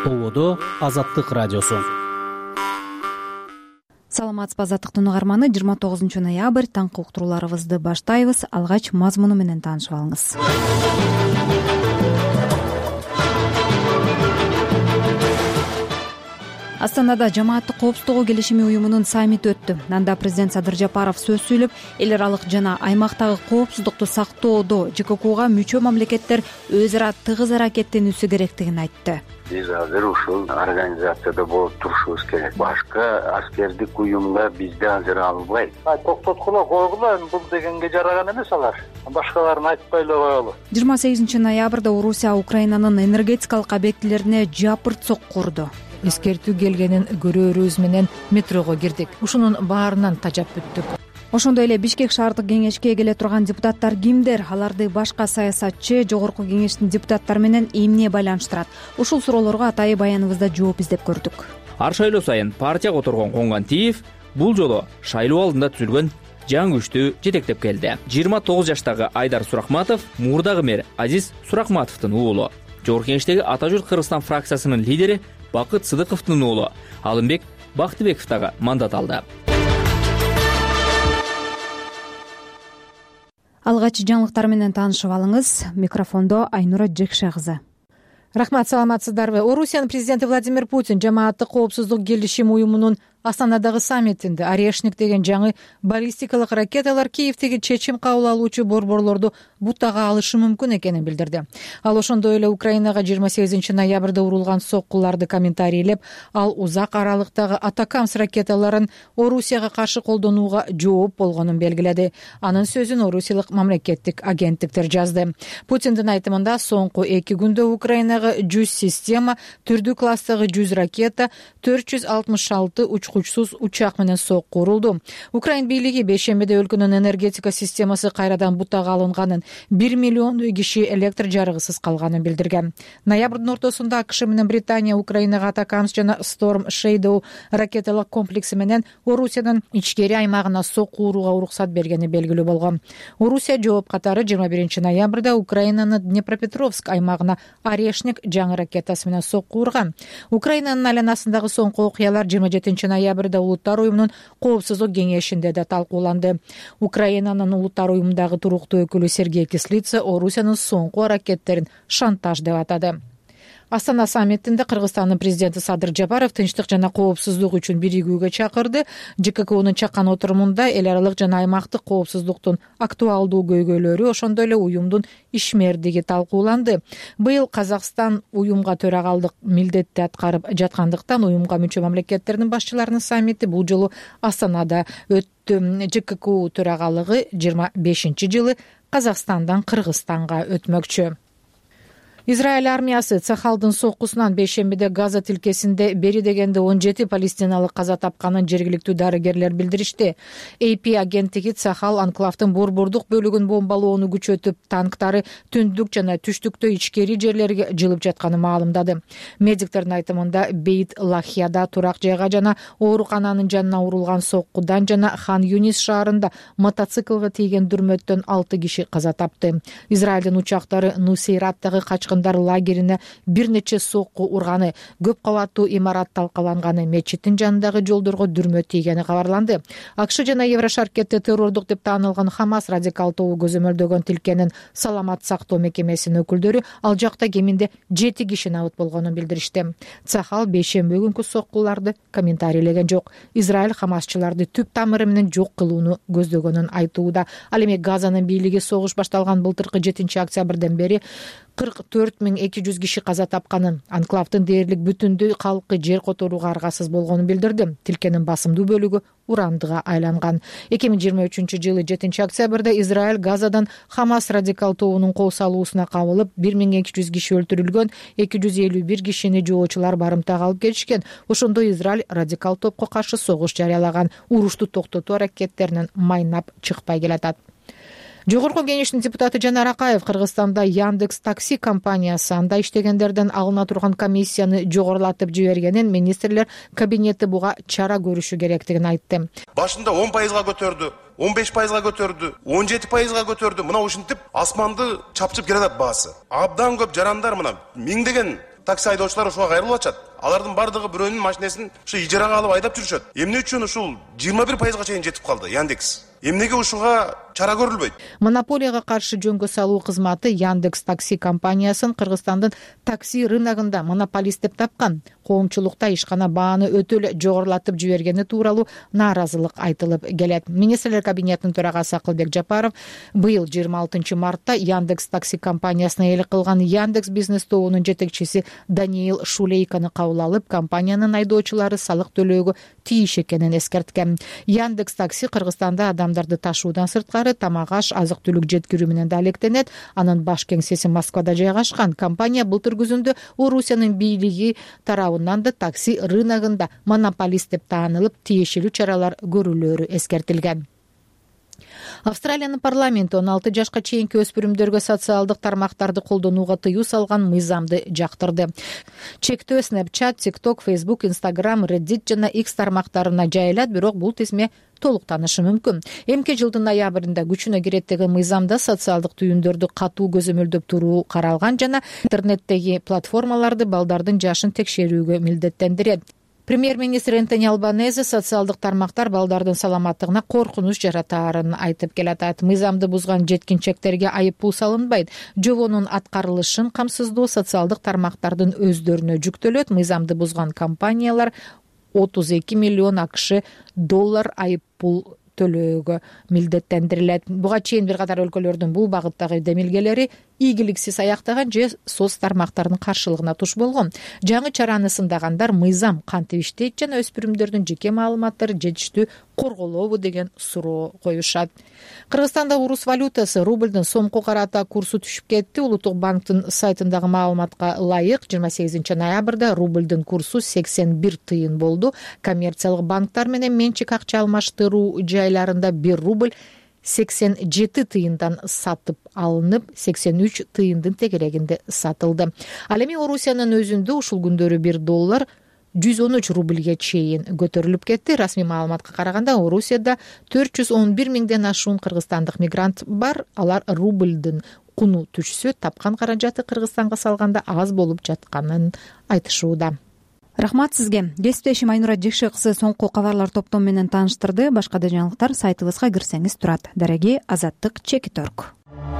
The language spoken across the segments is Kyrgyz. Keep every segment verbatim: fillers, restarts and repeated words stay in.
Ободо Азаттык радиосу. Саламатсызбы азаттыктын угарманы, жыйырма тогузунчу ноябрь таңкы уктурууларыбызды баштайбыз. Алгач мазмуну менен таанышып алыңыз. Астанада жамааттык коопсуздугу келишими уюмунун саммити өттү. Анда президент Садыр Жапаров сөз сүйлөп, эл аралык жана аймактагы коопсуздукту сактоодо ЖККга мүчө мамлекеттер өз ара тыгыз аракеттенүүсү керектигин айтты. Биз азыр ушул организацияда болуп турушубуз керек. Башка аскердик уюмга бизди азыр албайт. Токтоткула койгула, бул дегенге жараган эмес алар. Башкаларын айтпай эле коелу. жыйырма сегизинчи ноябрда Орусия Украинанын энергетикалык объектилерине жапырт сокку урду. Эскертүү келгенин көрөөрүбүз менен метрого кирдик. Ушунун баарынан тажап бүттүк. Ошондой эле Бишкек шаардык кеңешке келе турган депутаттар кимдер? Аларды башка саясатчы, жогорку кеңештин депутаттары менен эмне байланыштырат? Ушул суроолорго атайын баяныбызда жооп издеп көрдүк. Ар шайлоо сайын партияга оторгон Конгантиев бул жолу шайлоо алдында түзүлгөн жаңы күчтү жетектеп келди. жыйырма тогуз жаштагы Айдар Сурахматов мурдагы мэр Азиз Сурахматовдун уулу. Жогорку кеңештеги Ата журт Кыргызстан фракциясынын лидери Бакыт Сыдыковдун уулу Алымбек Бактыбеков дагы мандат алды. Алгач жаңылыктар менен таанышып алыңыз. Микрофондо Айнура Жекше кызы. Рахмат, саламатсыздарбы? Орусиянын президенти Владимир Путин жамааттык коопсуздук келишими уюмунун Астанадагы саммитинде Орешник деген жаңы баллистикалык ракеталар Киевдеги чечим кабыл алуучу борборлорду бутага алышы мүмкүн экенин билдирди. Ал ошондой эле Украинага жыйырма сегизинчи ноябрда урулган соккуларды комментарийлеп, ал узак аралыктагы Атакамс ракеталарын Орусияга каршы колдонууга жооп болгонун белгиледи. Анын сөзүн орусиялык мамлекеттик агенттиктер жазды. Путиндин айтымында соңку эки күндө Украинага жүз система, түрдүү класстагы жүз ракета, төрт жүз алтымыш алты учкучсуз учак менен сокку урулду. Украин бийлиги бейшембиде өлкөнүн энергетика системасы кайрадан бутага алынганын, бир миллион киши электр жарыгысыз калганын билдирген. Ноябрдын ортосунда АКШ менен Британия Украинага Атакамс жана Storm Shadow ракеталык комплекси менен Орусиянын ичкери аймагына сокку урууга уруксат бергени белгилүү болгон. Орусия жооп катары жыйырма биринчи ноябрда Украинанын Днепропетровск аймагына Орешник жаңы ракетасы менен сокку урган. Украинанын айланасындагы соңку окуялар жыйырма жетинчи ноябрда Улуттар уюмунун коопсуздук кеңешинде да талкууланды. Украинанын Улуттар уюмундагы туруктуу өкүлү Сергей Кислица Орусиянын соңку аракеттерин шантаж деп атады. Астана саммитинде Кыргызстандын президенти Садыр Жапаров тынчтык жана коопсуздук үчүн биригүүгө чакырды. ЖККнын чакан отурумунда эл аралык жана аймактык коопсуздуктун актуалдуу көйгөйлөрү, ошондой эле уюмдун ишмердиги талкууланды. Быйыл Казакстан уюмга төрагалдык милдетти аткарып жаткандыктан уюмга мүчө мамлекеттердин башчыларынын саммити бул жолу Астанада өттү. ЖКК төрагалыгы жыйырма бешинчи жылы Казакстандан Кыргызстанга өтмөкчү. Израиль армиясы Цахалдын соккусунан бейшембиде Газа тилкесинде бери дегенде он жети палестиналык каза тапканын жергиликтүү дарыгерлер билдиришти. эй пи агенттиги Цахал анклавдын борбордук бөлүгүн бомбалоону күчөтүп, танктары түндүк жана түштүктө ичкери жерлерге жылып жатканын маалымдады. Медиктердин айтымында Бейт Лахияда турак жайга жана оорукананын жанына урулган соккудан жана Хан Юнис шаарында мотоциклга тийген дүрмөттөн алты киши каза тапты. Израилдин учактары Нусейраттагы качкын лагерине бир нече сокку урганы, көп кабаттуу имарат талкаланганы, мечиттин жанындагы жолдорго дүрмө тийгени кабарланды. АКШ жана Еврошаркетте террордук деп таанылган Хамас радикал тобу көзөмөлдөгөн тилкенин саламат сактоо мекемесинин өкүлдөрү ал жакта кеминде жети киши набыт болгонун билдиришти. Цахал бейшемби күнкү соккуларды комментарийлеген жок. Израиль Хамасчыларды түп тамыры менен жок кылууну көздөгөнүн айтууда. Ал эми Газанын бийлиги согуш башталган былтыркы жетинчи октябрдан бери кырк төрт миң эки жүз киши каза тапканын, анклавдын дээрлик бүтүндөй калкы жер которууга аргасыз болгонун билдирди. Тилкенин басымдуу бөлүгү урандыга айланган. эки миң жыйырма үчүнчү жылы жетинчи октябрда Израиль Газадан Хамас радикал тобунун кол салуусуна кабылып, бир миң эки жүз киши өлтүрүлгөн, эки жүз элүү бир кишини жоочулар барымтага алып келишкен. Ошондой Израиль радикал топко каршы согуш жарыялаган, урушту токтотуу аракеттеринен майнап чыкпай келатат. Жогорку кеңештин депутаты Жанар Акаев Кыргызстанда Яндекс такси компаниясы анда иштегендерден алына турган комиссияны жогорулатып жибергенин министрлер кабинети буга чара көрүшү керектигин айтты. Башында он пайызга көтөрдү, он беш пайызга көтөрдү, он жети пайызга көтөрдү. Мына ушинтип асманды чапчып келатат баасы. Абдан көп жарандар, мына миңдеген такси айдоочулар ошого кайрылып атышат. Алардын бардыгы бирөөнүн машинесин ушу ижарага алып айдап жүрүшөт. Эмне үчүн ушул жыйырма бир пайызга чейин жетип калды Яндекс? Эмнеге ушуга чара көрүлбөйт? Монополияга каршы жөнгө салуу кызматы Яндекс такси компаниясын Кыргызстандын такси рыногунда монополист деп тапкан. Коомчулукта ишкана бааны өтө эле жогорулатып жибергени тууралуу нааразылык айтылып келет. Министрлер кабинетинин төрагасы Акылбек Жапаров быйыл жыйырма алтынчы мартта Яндекс такси компаниясына ээлик кылган Яндекс бизнес тобунун жетекчиси Даниил Шулейканы кабыл алып, компаниянын айдоочулары салык төлөөгө тийиш экенин эскерткен. Яндекс такси Кыргызстанда адамдарды ташуудан сырткары тамак аш, азык түлүк жеткирүү менен да алектенет. Анын баш кеңсеси Москвада жайгашкан. Компания былтыр күзүндө Орусиянын бийлиги тарабынан да такси рыногунда монополист деп таанылып, тиешелүү чаралар көрүлөөрү эскертилген. Австралиянын парламенти он алты жашка чейинки өспүрүмдөргө социалдык тармактарды колдонууга тыюу салган мыйзамды жактырды. Чектөө Snapchat, TikTok, Facebook, Instagram, Reddit жана X тармактарына жайылат, бирок бул тизме толуктанышы мүмкүн. Эмки жылдын ноябрында күчүнө кирет деген мыйзамда социалдык түйүндөрдү катуу көзөмөлдөп туруу каралган жана интернеттеги платформаларды балдардын жашын текшерүүгө милдеттендирет. Премьер-министр Энтони Албанезе социалдык тармактар балдардын саламаттыгына коркунуч жаратаарын айтып келатат. Мыйзамды бузган жеткинчектерге айып пул салынбайт. Жобонун аткарылышын камсыздоо социалдык тармактардын өздөрүнө жүктөлөт. Мыйзамды бузган компаниялар отуз эки миллион АКШ доллар айып пул төлөөгө милдеттендирилет. Буга чейин бир катар өлкөлөрдүн бул багыттагы демилгелери ийгиликсиз аяктаган же соц тармактардын каршылыгына туш болгон. Жаңы чараны сындагандар мыйзам кантип иштейт жана өспүрүмдөрдүн жеке маалыматтары жетиштүү корголобу деген суроо коюшат. Кыргызстанда урус валютасы рублдун сомго карата курсу түшүп кетти. Улуттук банктын сайтындагы маалыматка ылайык жыйырма сегизинчи ноябрда рублдун курсу сексен бир тыйын болду. Коммерциялык банктар менен менчик акча алмаштыруу жайларында бир рубль сексен жети тыйындан сатып алынып, сексен үч тыйындын тегерегинде сатылды. Ал эми Орусиянын өзүндө ушул күндөрү бир доллар жүз он үч рубльге чейин көтөрүлүп кетти. Расмий маалыматка караганда Орусияда төрт жүз он бир миңден ашуун кыргызстандык мигрант бар. Алар рублдун куну түшсө, тапкан каражаты Кыргызстанга салганда аз болуп жатканын айтышууда. Рахмат сизге. Кесиптешим Айнура Жекше кызы соңку кабарлар топтому менен тааныштырды. Башка да жаңылыктар сайтыбызга кирсеңиз турат. Дареги Азаттык Чекиторг.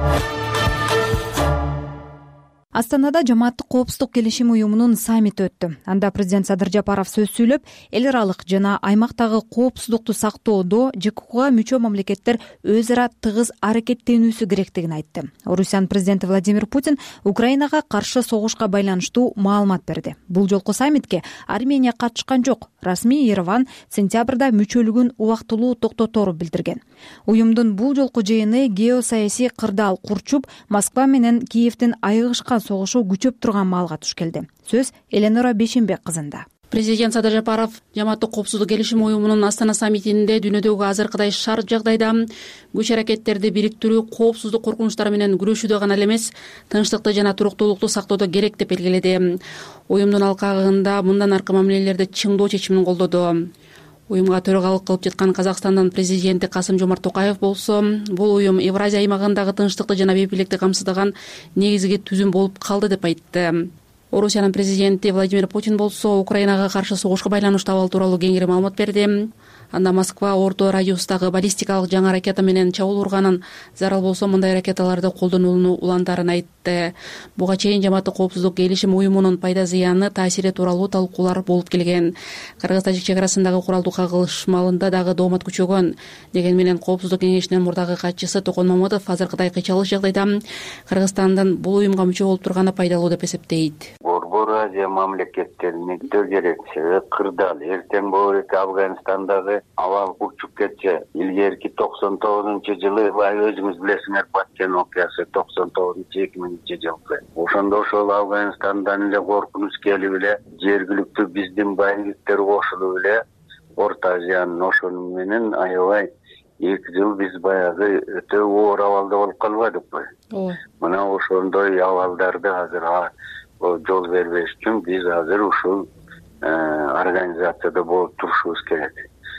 Астанада жамааттык коопсуздук келишим уюмунун саммити өттү. Анда президент Садыр Жапаров сөз сүйлөп, эл аралык жана аймактагы коопсуздукту сактоодо ЖККга мүчө мамлекеттер өз ара тыгыз аракеттенүүсү керектигин айтты. Орусиянын президенти Владимир Путин Украинага каршы согушка байланыштуу маалымат берди. Бул жолку саммитке Армения катышкан жок. Расмий Ереван сентябрда мүчөлүгүн убактылуу токтотору билдирген. Уюмдун бул жолку жыйыны геосаясий кырдаал курчуп, Москва менен Киевдин айыгышкан согушу күчөп турган маалга туш келди. Сөз Эленора Бешимбек кызында. Президент Садыр Жапаров жамааттык коопсуздук келишим уюмунун Астана саммитинде дүйнөдөгү азыркыдай шарт жагдайда күч аракеттерди бириктирүү, коопсуздук коркунучтары менен күрөшүүдө гана эмес, тынчтыкты жана туруктуулукту сактоодо керек деп белгиледи. Уюмдун алкагында мындан аркы мамилелерди чыңдоо чечимин колдоду. Уюмга төрагалык кылып жаткан Казакстандын президенти Касым-Жомарт Токаев болсо, бул уюм Евразия аймагындагы тынчтыкты жана бейбиликти камсыздаган негизги түзүм болуп калды деп айтты. Орусиянын президенти Владимир Путин болсо, Украинага каршы согушка байланыштуу абал тууралуу кеңири маалымат берди. Анда Москва орто радиустагы баллистикалык жаңы ракета менен чабуул урганын, зарыл болсо мындай ракеталарды колдонууну улантарын айтты. Буга чейин жамааттык коопсуздук келишим уюмунун пайда зыяны, таасири тууралуу талкуулар болуп келген. Кыргыз-Тажик чек арасындагы куралдуу кагылышмалында дагы доомат күчөгөн. Деген менен Коопсуздук кеңешинин мурдагы катчысы Токон Мамытов азыркыдай кыйчалыш жагдайда Кыргызстандын бул уюмга мүчө болуп турганы пайдалуу деп эсептейт. Борбор Азия мамлекеттерине өтө керек. Себеби кырдаал эртең болот, Афганистандагы абал курчуп кетчү. Илгерки токсон тогузунчу жылы өзүңүз билесиңер, Баткен окуясы токсон тогузунчу эки миңинчи жылы. Ошондо ошол Афганистандан эле коркунуч келип эле, жергиликтүү биздин байликтер кошулуп эле Орто Азиянын ошону менен аябай эки жыл биз баягы өтө оор абалда болуп калбадыкпы. Мына ошондой абалдарды азыр жол бербеш үчүн биз азыр ушул организацияда болуп турушубуз керек.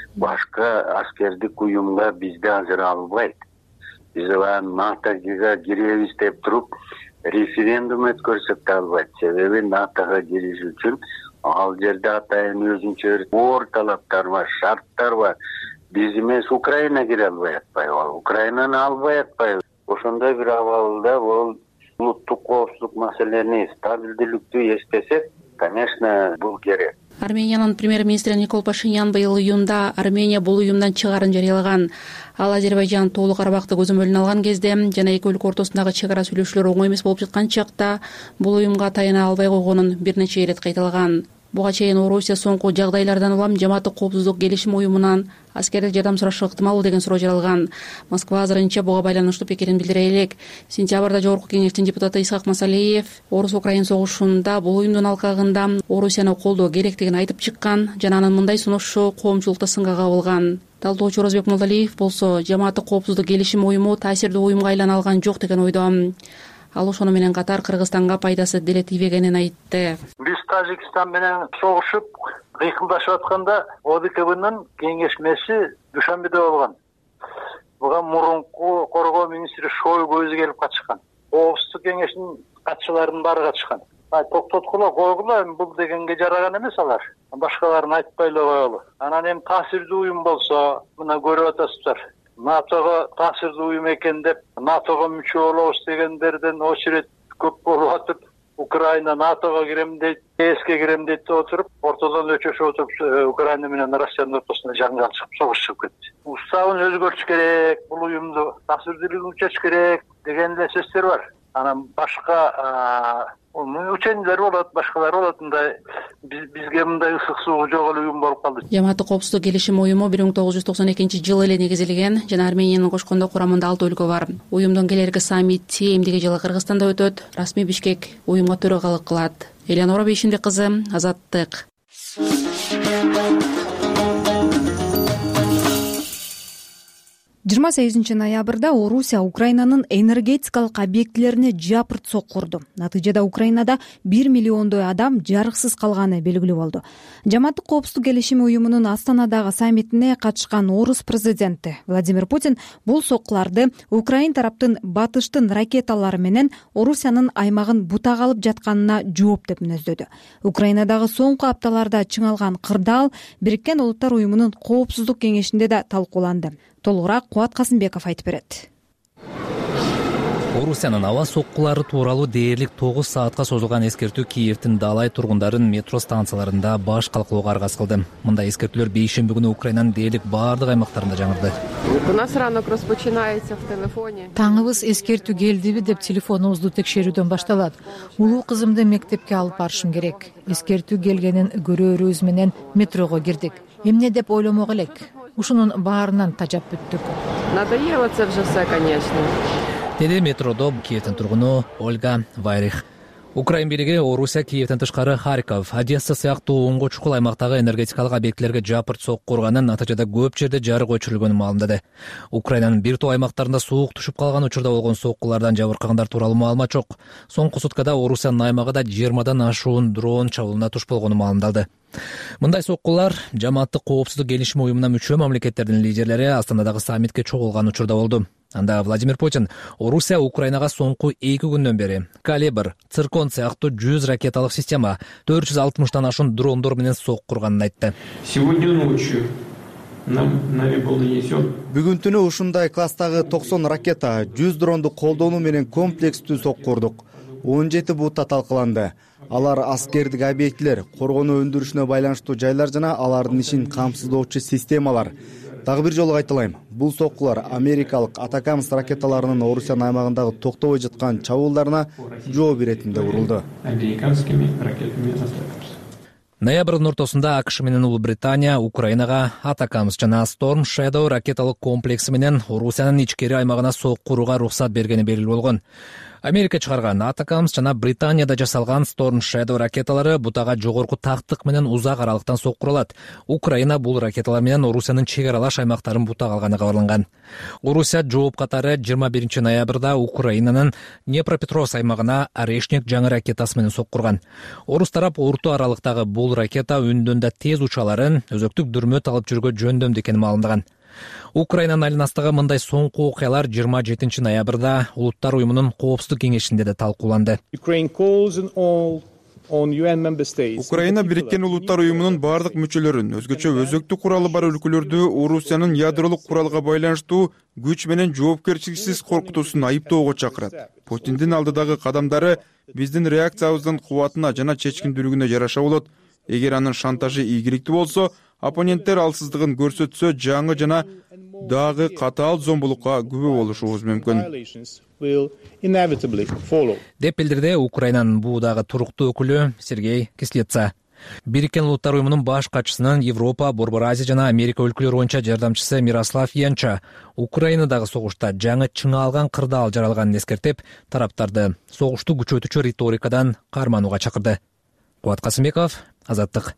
Башка аскердик уюмга бизди азыр албайт. Биз НАТО-га киребиз деп туруп, референдум өткөрсөк да албайт. Себеби натога кириш үчүн ал жерде атайын өзүнчө оор талаптар бар, шарттар бар. Биз эмес Украина кире албай атпайбы? Украинаны албай атпайбы? Ошондой бир абалда бул улуттук коопсуздук маселени стабилдүүлүктү эстесек, конечно, бул керек. Армениянын премьер-министри Никол Пашинян быйыл июнда Армения бул уюмдан чыгаарын жарыялаган. Ал Азербайжан Тоолуу Карабакты көзөмөлүнө алган кезде жана эки өлкө ортосундагы чек ара сүйлөшүүлөр оңой эмес болуп жаткан чакта бул уюмга таяна албай койгонун бир нече ирет кайталаган. Буга чейин Орусия соңку жагдайлардан улам жамааттык коопсуздук келишими уюмунан аскердик жардам сурашы ыктымал деген суроо жаралган. Москва азырынча буга байланыштуу пикирин билдире элек. Сентябрда Жогорку кеңештин депутаты Исхак Масалиев Орус-Украин согушунда бул уюмдун алкагында Орусияны колдоо керектигин айтып чыккан жана анын мындай сунушу коомчулукта сынга кабылган. Талдоочу Оразбек Молдалиев болсо жамааттык коопсуздук келишими уюму таасирдүү уюмга айлана алган жок деген ойдо. Ал ошону менен катар Кыргызстанга пайдасы деле тийбегенин айтты. Биз Тажикстан менен согушуп, кыйкылдашып атканда О Д К Б'нын кеңешмеси Душанбеде болгон. Буга мурунку коргоо министри Шойгу өзү келип катышкан. Коопсуздук кеңешинин катчыларынын баары катышкан. Токтоткула, койгула, бул дегенге жараган эмес алар. Башкаларын айтпай эле коелу. Анан эми таасирдүү уюм болсо, мына көрүп атасыздар. НАТОго таасирдүү уюм экен деп, НАТОго мүчө болобуз дегендерден очередь көп болуп атып, Украина НАТОго кирем дейт, Е С К кирем дейт деп отуруп, ортодон өчөшүп отуруп, Украина менен Россиянын ортосунда жаңжал чыгып, согуш чыгып кетти. Уставын өзгөртүш керек, бул уюмду таасирдүүлүгүн күчөтүш керек деген эле сөздөр бар. Анан башка учениялер болот, башкалар болот, мындай бизге мындай ысык суу жок эле уюм болуп калды. Жамааттык коопсуздук келишими уюму бир миң тогуз жүз токсон экинчи жылы эле негизилген жана Армениянын кошкондо курамында алты өлкө бар. Уюмдун келерки саммити эмдиги жылы Кыргызстанда өтөт. Расмий Бишкек уюмга төрагалык кылат. Элеонора Бейшимбек кызы, Азаттык. жыйырма сегизинчи ноябрда Орусия Украинанын энергетикалык объектилерине жапырт сокку урду. Натыйжада Украинада бир миллиондой адам жарыксыз калганы белгилүү болду. Жамааттык коопсуздук келишими уюмунун Астанадагы саммитине катышкан Орус президенти Владимир Путин бул соккуларды Украин тараптын батыштын ракеталары менен Орусиянын аймагын бутак алып жатканына жооп деп мүнөздөдү. Украинадагы соңку апталарда чыңалган кырдаал Бириккен Улуттар уюмунун коопсуздук кеңешинде да талкууланды. Толугураак Кубат Касымбеков айтып берет. Орусиянын аба соккулары тууралуу дээрлик тогуз саатка созулган эскертүү Киевдин Далай тургундарын метро станцияларында баш калкылоого аргасыз кылды. Мындай эскертүүлөр бейшемби күнү Украинанын дээрлик баардык аймактарында жаңырды. У нас ранок распочинається в телефоне. Таңыбыз эскертүү келдиби деп телефонубузду текшерүүдөн башталат. Улуу кызымды мектепке алып барышым керек. Эскертүү келгенин көрөөрүбүз менен метрого кирдик. Эмне деп ойломок элек. Ушунун баарынан тажап бүттүк. Надоело це вже все, конечно. Деди метродо Киевдин тургуну Ольга Вайрих. Украин бийлиги Орусия Киевден тышкары Харьков, Одесса сыяктуу оңго чукул аймактагы энергетикалык объектилерге жапырт сокку урганын, натыйжада көп жерде жарык өчүрүлгөнүн маалымдады. Украинанын бир топ аймактарында суук түшүп калган учурда болгон соккулардан жабыркагандар тууралуу маалымат жок. Соңку суткада Орусиянын аймагында жыйырмадан ашуун дрон чабуулуна туш болгону маалымдалды. Мындай соккулар жамааттык коопсуздук келишими уюмуна мүчө мамлекеттердин лидерлери Астанадагы саммитке чогулган учурда болду. Анда Владимир Путин Орусия Украинага соңку эки күндөн бери Калибр, Циркон сыяктуу жүз ракеталык система, төрт жүз алтымыштан ашуун дрондор менен сокку урганын айтты. Сегодня ночью нам нами был нанесен. Бүгүн түнү ушундай класстагы токсон ракета, жүз дронду колдонуу менен комплекстүү сокку урдук. он жети бутта талкаланды. Алар аскердик объектилер, коргонуу өндүрүшүнө байланыштуу жайлар жана алардын ишин камсыздоочу системалар. Дагы бир жолу кайталайм. Бул соккулар америкалык Атакамс ракеталарынын Орусиянын аймагындагы токтобой жаткан чабуулдарына жооп беретинде урулду. Американскими ракетами Атакамс. Ноябрдын ортосунда А К Ш менен Улуу Британия Украинага Атакамс жана Storm Shadow ракеталык комплекси менен Орусиянын ичкери аймагына сокку урууга уруксат бергени белгилүү болгон. Америка чыгарган Атакамс жана Британияда жасалган Storm Shadow ракеталары бутага жогорку тактык менен узак аралыктан сокку уралат. Украина бул ракеталар менен Орусиянын чек аралаш аймактарын бутак алганы кабарланган. Орусия жооп катары жыйырма биринчи ноябрда Украинанын Днепропетровск аймагына Орешник жаңы ракетасы менен сокку урган. Орус тарап орто аралыктагы бул ракета үндөн да тез учаларын өзөктүк дүрмөт алып жүргө жөндөмдү экенин маалымдаган. Украинанын айланасындагы мындай соңку окуялар жыйырма жетинчи ноябрда Улуттар уюмунун коопсуздук кеңешинде да талкууланды. Украина Бириккен Улуттар уюмунун бардык мүчөлөрүн, өзгөчө өзөктүү куралы бар өлкөлөрдү Орусиянын ядролук куралга байланыштуу күч менен жоопкерчиликсиз коркутуусун айыптоого чакырат. Путиндин алдыдагы кадамдары биздин реакциябыздын кубатына жана чечкиндүүлүгүнө жараша болот. Эгер анын шантажы ийгиликтүү болсо, оппоненттер алсыздыгын көрсөтсө, жаңы жана дагы катаал зомбулукка күбө болушубуз мүмкүн, деп билдирди Украинанын бул дагы туруктуу өкүлү Сергей Кислица. Бириккен Улуттар уюмунун баш катчысынын Европа, Борбор Азия жана Америка өлкөлөрү боюнча жардамчысы Мирослав Янча Украинадагы согушта жаңы чыңа алган кырдаал жаралганын эскертип, тараптарды согушту күчөтүүчү риторикадан карманууга чакырды. Кубат Касымбеков, Азаттык.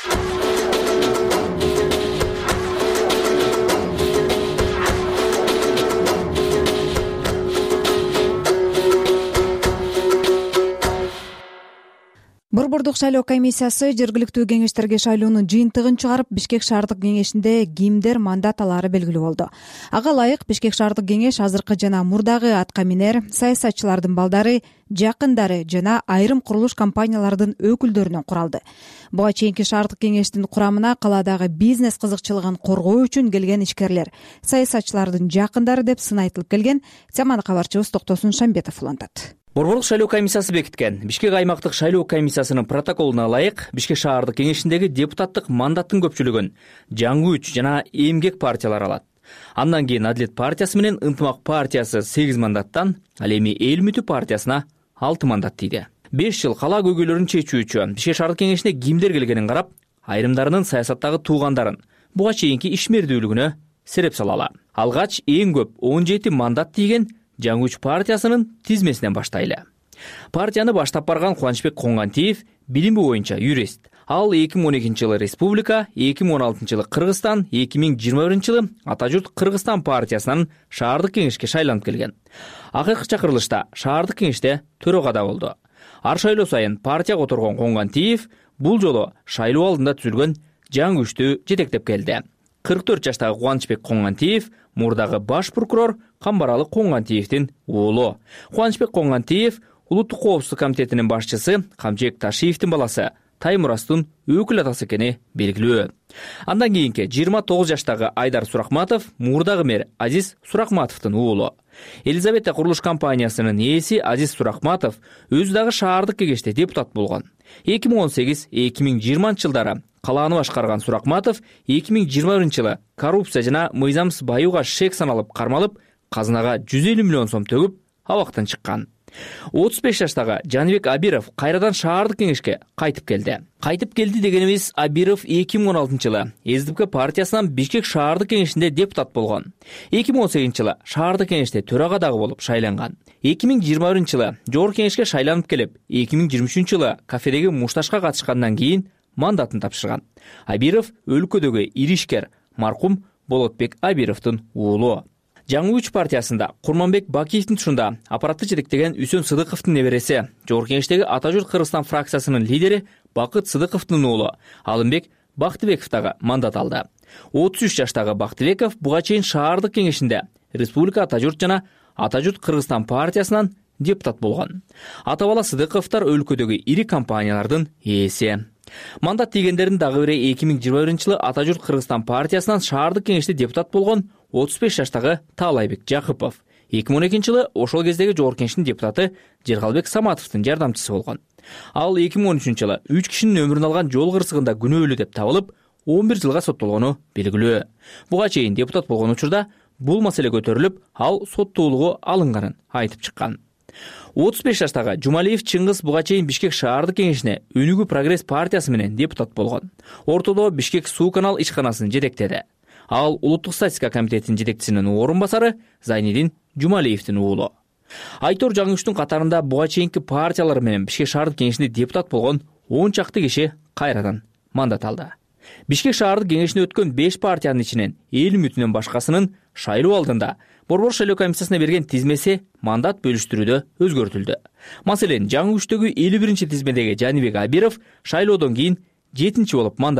Борбордук шайлоо комиссиясы жергиликтүү кеңештерге шайлоонун жыйынтыгын чыгарып, Бишкек шаардык кеңешинде кимдер мандат алаары белгилүү болду. Ага ылайык Бишкек шаардык кеңеш азыркы жана мурдагы атка минер, саясатчылардын балдары, жакындары жана айрым курулуш компанияларынын өкүлдөрүнөн куралды. Буга чейинки шаардык кеңештин курамына каладагы бизнес кызыкчылыгын коргоо үчүн келген ишкерлер, саясатчылардын жакындары деп сын айтылып келген. Теманы кабарчыбыз Токтосун Шамбетов улантат. Борборлук шайлоо комиссиясы бекиткен Бишкек аймактык шайлоо комиссиясынын протоколуна ылайык Бишкек шаардык кеңешиндеги депутаттык мандаттын көпчүлүгүн жаңы үч жана эмгек партиялары алат. Андан кийин Адилет партиясы менен Ынтымак партиясы сегиз мандаттан, ал эми Эл үмүтү партиясына алты мандат тийди. беш жыл кала көйгөйлөрүн чечүүчү Бишкек шаардык кеңешине кимдер келгенин карап, айрымдарынын саясаттагы туугандарын буга чейинки ишмердүүлүгүнө сереп салалы. Алгач эң көп он жети мандат тийген жаңы үч партиясынын тизмесинен баштайлы. Партияны баштап барган Кубанычбек Коңгантиев билими боюнча юрист. Ал эки миң он экинчи жылы Республика, эки миң он алтынчы жылы Кыргызстан, эки миң жыйырма биринчи жылы Атажурт Кыргызстан партиясынын шаардык кеңешке шайланып келген. Акыркы чакырылышта шаардык кеңеште төрагада болду. Ар шайлоо сайын партияга отургон Коңгантиев бул жолу шайлоо алдында түзүлгөн жаңы күчтү жетектеп келди. кырк төрт жаштагы Кубанычбек Коңгантиев мурдагы баш прокурор Камбаралы Коңгантиевдин уулу. Кубанычбек Коңгантиев Улуттук коопсуздук комитетинин башчысы Камчек Ташиевдин баласы Таймурастын өкүл атасы экени белгилүү. Андан кийинки жыйырма тогуз жаштагы Айдар Суракматов мурдагы мэр Азиз Суракматовдун уулу. Елизавета курулуш компаниясынын ээси Азиз Суракматов өзү дагы шаардык кеңеште депутат болгон. эки миң он сегиз эки миң жыйырманчы жылдары калааны башкарган Суракматов эки миң жыйырма биринчи жылы коррупция жана мыйзамсыз баюуга шек саналып кармалып, казынага жүз элүү миллион сом төгүп, абактан чыккан. отуз беш жаштагы Жаныбек Абиров кайрадан шаардык кеңешке кайтып келди. Кайтып келди дегенибиз, Абиров эки миң он алтынчы жылы СДП партиясынан Бишкек шаардык кеңешинде депутат болгон. эки миң он сегизинчи жылы шаардык кеңеште төрага дагы болуп шайланган. эки миң жыйырма биринчи жылы жогорку кеңешке шайланып келип, эки миң жыйырма үчүнчү жылы кафедеги мушташка катышкандан кийин мандатын тапшырган. Абиров өлкөдөгү ири ишкер маркум Болотбек Абировдун уулу. Жаңы үч партиясында Курманбек Бакиевдин тушунда аппаратты жетектеген Үсөн Сыдыковдун небереси, жогорку кеңештеги Атажурт Кыргызстан фракциясынын лидери Бакыт Сыдыковдун уулу Алымбек Бактыбеков дагы мандат алды. отуз үч жаштагы Бактыбеков буга чейин шаардык кеңешинде Республика Атажурт жана Атажурт Кыргызстан партиясынан депутат болгон. Ата бала Сыдыковдор өлкөдөгү ири компаниялардын ээси. Мандат тийгендердин дагы бири эки миң жыйырма биринчи жылы Атажурт Кыргызстан партиясынан шаардык кеңеште депутат болгон отуз беш жаштагы Таалайбек Жакыпов. эки миң он экинчи жылы ошол кездеги жогорку кеңештин депутаты Жергалбек Саматовдун жардамчысы болгон. Ал эки миң он үчүнчү жылы үч кишинин өмүрүн алган жол кырсыгында күнөөлүү деп табылып, он бир жылга соттолгону белгилүү. Буга чейин депутат болгон учурда бул маселе көтөрүлүп, ал соттуулугу алынганын айтып чыккан. отуз беш жаштагы Жумалиев Чыңгыз буга чейин Бишкек шаардык кеңешине Өнүгүү прогресс партиясы менен депутат болгон. Ортодо Бишкек суу канал ишканасын жетектеди. Ал Улуттук статистика комитетинин жетекчисинин орун басары Зайнидин Жумалиевдин уулу. Айтор жаңы үчтүн катарында буга чейинки партиялар менен Бишкек шаардык кеңешинде депутат болгон он чакты киши кайрадан мандат алды. Бишкек шаардык кеңешине өткөн беш партиянын ичинен Эл үмүтүнөн башкасынын шайлоо алдында Борбор шайлоо комиссиясына берген тизмеси мандат бөлүштүрүүдө өзгөртүлдү. Маселен, жаңы үчтөгү элүү биринчи тизмедеги Жаныбек Абиров шайлоодон кийин жетинчи болуп мандат алат.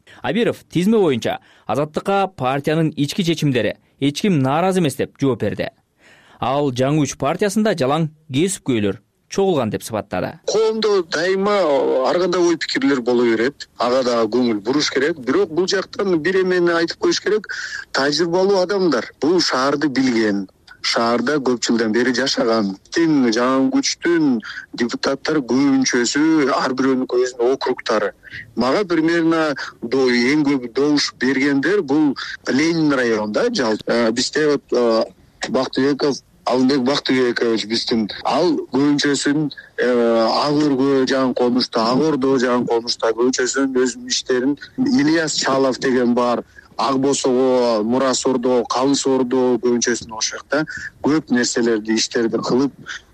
Абиров тизме боюнча Азаттыкка партиянын ички чечимдери эч ким нааразы эмес деп жооп берди. Ал жаңы күч партиясында жалаң кесипкөйлөр чогулган деп сыпаттады. Коомдо дайыма ар кандай ой пикирлер боло берет. Ага да көңүл буруш керек. Бирок бул жактан бир эмени айтып коюш керек. Тажрыйбалуу адамдар бул шаарды билген, шаарда көп жылдан бери жашаган. Тин жаңы күчтүн депутаттары көбүнчөсү ар бирөөнүн өзүнүн округтары. Мага примерно эң көп добуш бергендер бул Ленин районунда жалпы. Бизде вот Бактыбеков Алымбек Бактыбекович биздин ал көбүнчөсүн ак өргө жакын конушта, ак ордо жакын конушта көбүнчөсүнүн өзүнүн иштерин Ильяс Чалов деген бар. Ак босого, Мурас ордо, Калыс ордо көбүнчөсүн ошол жакта көп нерселерди, иштерди кылып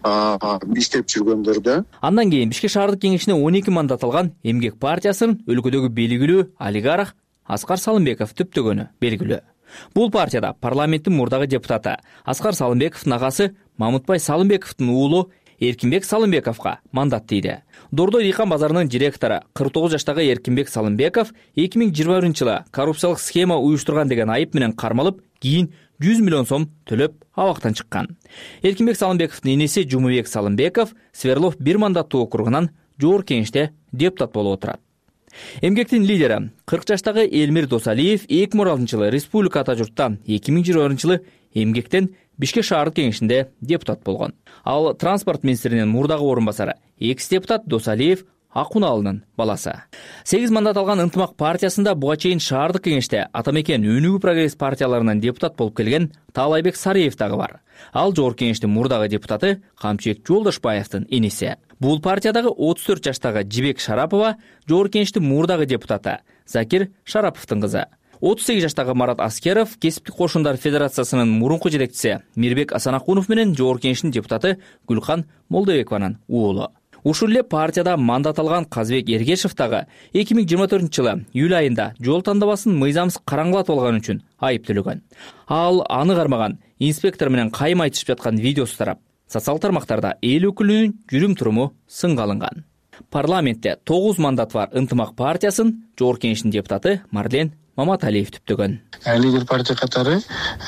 иштеп жүргөндөр да. Андан кийин Бишкек шаардык кеңешине он эки мандат алган Эмгек партиясынын өлкөдөгү белгилүү олигарх Аскар Салымбеков түптөгөнү белгилүү. Бул партияда парламенттин мурдагы депутаты Аскар Салымбековдун агасы Мамутбай Салымбековдун уулу Эркинбек Салымбековго мандат тийди. Дордой дыйкан базарынын директору кырк тогуз жаштагы Эркинбек Салымбеков эки миң жыйырма биринчи жылы коррупциялык схема уюштурган деген айып менен кармалып, кийин жүз миллион сом төлөп абактан чыккан. Эркинбек Салымбековдун энеси Жумабек Салымбеков Сверлов бир мандаттуу округунан жогорку кеңеште депутат болуп отурат. Эмгектин лидери кырк жаштагы Элмир Досалиев эки миң он алтынчы жылы республика ата журтта, эки миң жыйырма биринчи жылы Эмгектен Бишкек шаардык кеңешинде депутат болгон. Ал транспорт министринин мурдагы орун басары, экс депутат Досалиев Акуналынын баласы. сегиз мандат алган Ынтымак партиясында буга чейин шаардык кеңеште Атамекен, Өнүгүү прогресс партияларынан депутат болуп келген Таалайбек Сариев дагы бар. Ал жогорку кеңештин мурдагы депутаты Камчыбек Жолдошбаевдин энеси. Бул партиядагы отуз төрт жаштагы Жибек Шарапова жогорку кеңештин мурдагы депутаты Закир Шараповдун кызы. отуз сегиз жаштагы Марат Аскеров Кесиптик кошундар федерациясынын мурунку жетекчиси Мирбек Асанакунов менен жогорку кеңештин депутаты Гүлкан Молдобекованын уулу. Ушул эле партияда мандат алган Казбек Эргешев дагы эки миң жыйырма төртүнчү жылы июль айында жол тандабасын мыйзамсыз караңгылатып алган үчүн айыптөлгөн. Ал аны кармаган инспектор менен кайым айтышып жаткан видеосу тарап, социалдык тармактарда эл өкүлүнүн жүрүм-туруму сынга алынган. Парламентте тогуз мандат бар Ынтымак партиясын жогорку кеңештин депутаты Марлен Маматалиев түптөгөн. Лидер партия катары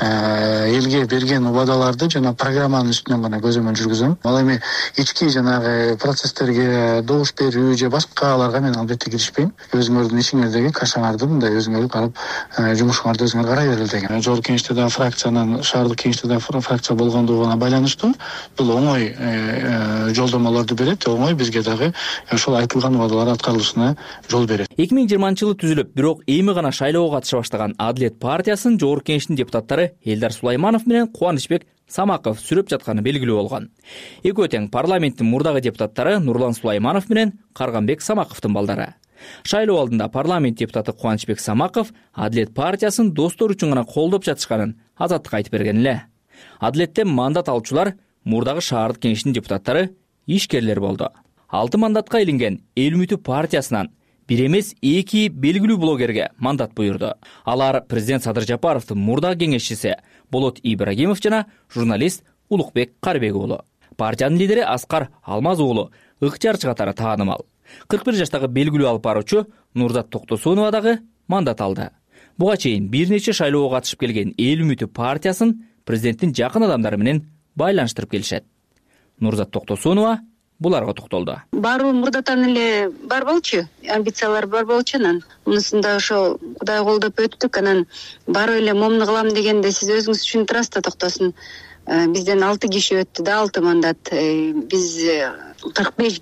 элге берген убадаларды жана программанын үстүнөн гана көзөмөл жүргүзөм. Ал эми ички жанагы процесстерге добуш берүү же башкаларга мен албетте киришпейм. Өзүңөрдүн ишиңердеги кашаңарды мындай өзүңөр карап, жумушуңарды өзүңөр карай берели деген. Жогорку кеңеште да фракциянын, шаардык кеңеште да фракция болгондугуна байланыштуу бул оңой жолдомолорду берет, оңой бизге дагы ошол айтылган убадалар аткарылышына жол берет. эки миң жыйырманчы жылы түзүлүп, бирок эми гана шайлоого катыша баштаган Адилет партиясынын жогорку кеңештин депутаттары Элдар Сулайманов менен Кубанычбек Самаков сүрөп жатканы белгилүү болгон. Экөө тең парламенттин мурдагы депутаттары Нурлан Сулайманов менен Карганбек Самаковдун балдары. Шайлоо алдында парламент депутаты Кубанычбек Самаков Адилет партиясын достор үчүн гана колдоп жатышканын Азаттыкка айтып берген эле. Адилеттен мандат алуучулар мурдагы шаардык кеңештин депутаттары ишкерлер болду. алты мандатка илинген Эл үмүтү партиясынан бир эмес эки белгилүү блогерге мандат буйрду. Алар президент Садыр Жапаровдун мурдагы кеңешчиси Болот Ибрагимов жана журналист Улукбек Карбек уулу. Партиянын лидери Аскар Алмаз уулу ыктыярчы катары таанымал. кырк бир жаштагы белгилүү алып баруучу Нурзат Токтосунова дагы мандат алды. Буга чейин бир нече шайлоого катышып келген Эл үмүтү партиясын президенттин жакын адамдары менен байланыштырып келишет. Нурзат Токтосунова буларга токтолду. Баруу мурдатан эле бар болчу, амбициялар бар болчу, анан мунусунда ошо Кудай колдоп өттүк, анан барып эле момуну кылам дегенде сиз өзүңүз түшүнүп турасыз да, Токтосун. Бизден алты киши өттү да, алты мандат. Биз кырк беш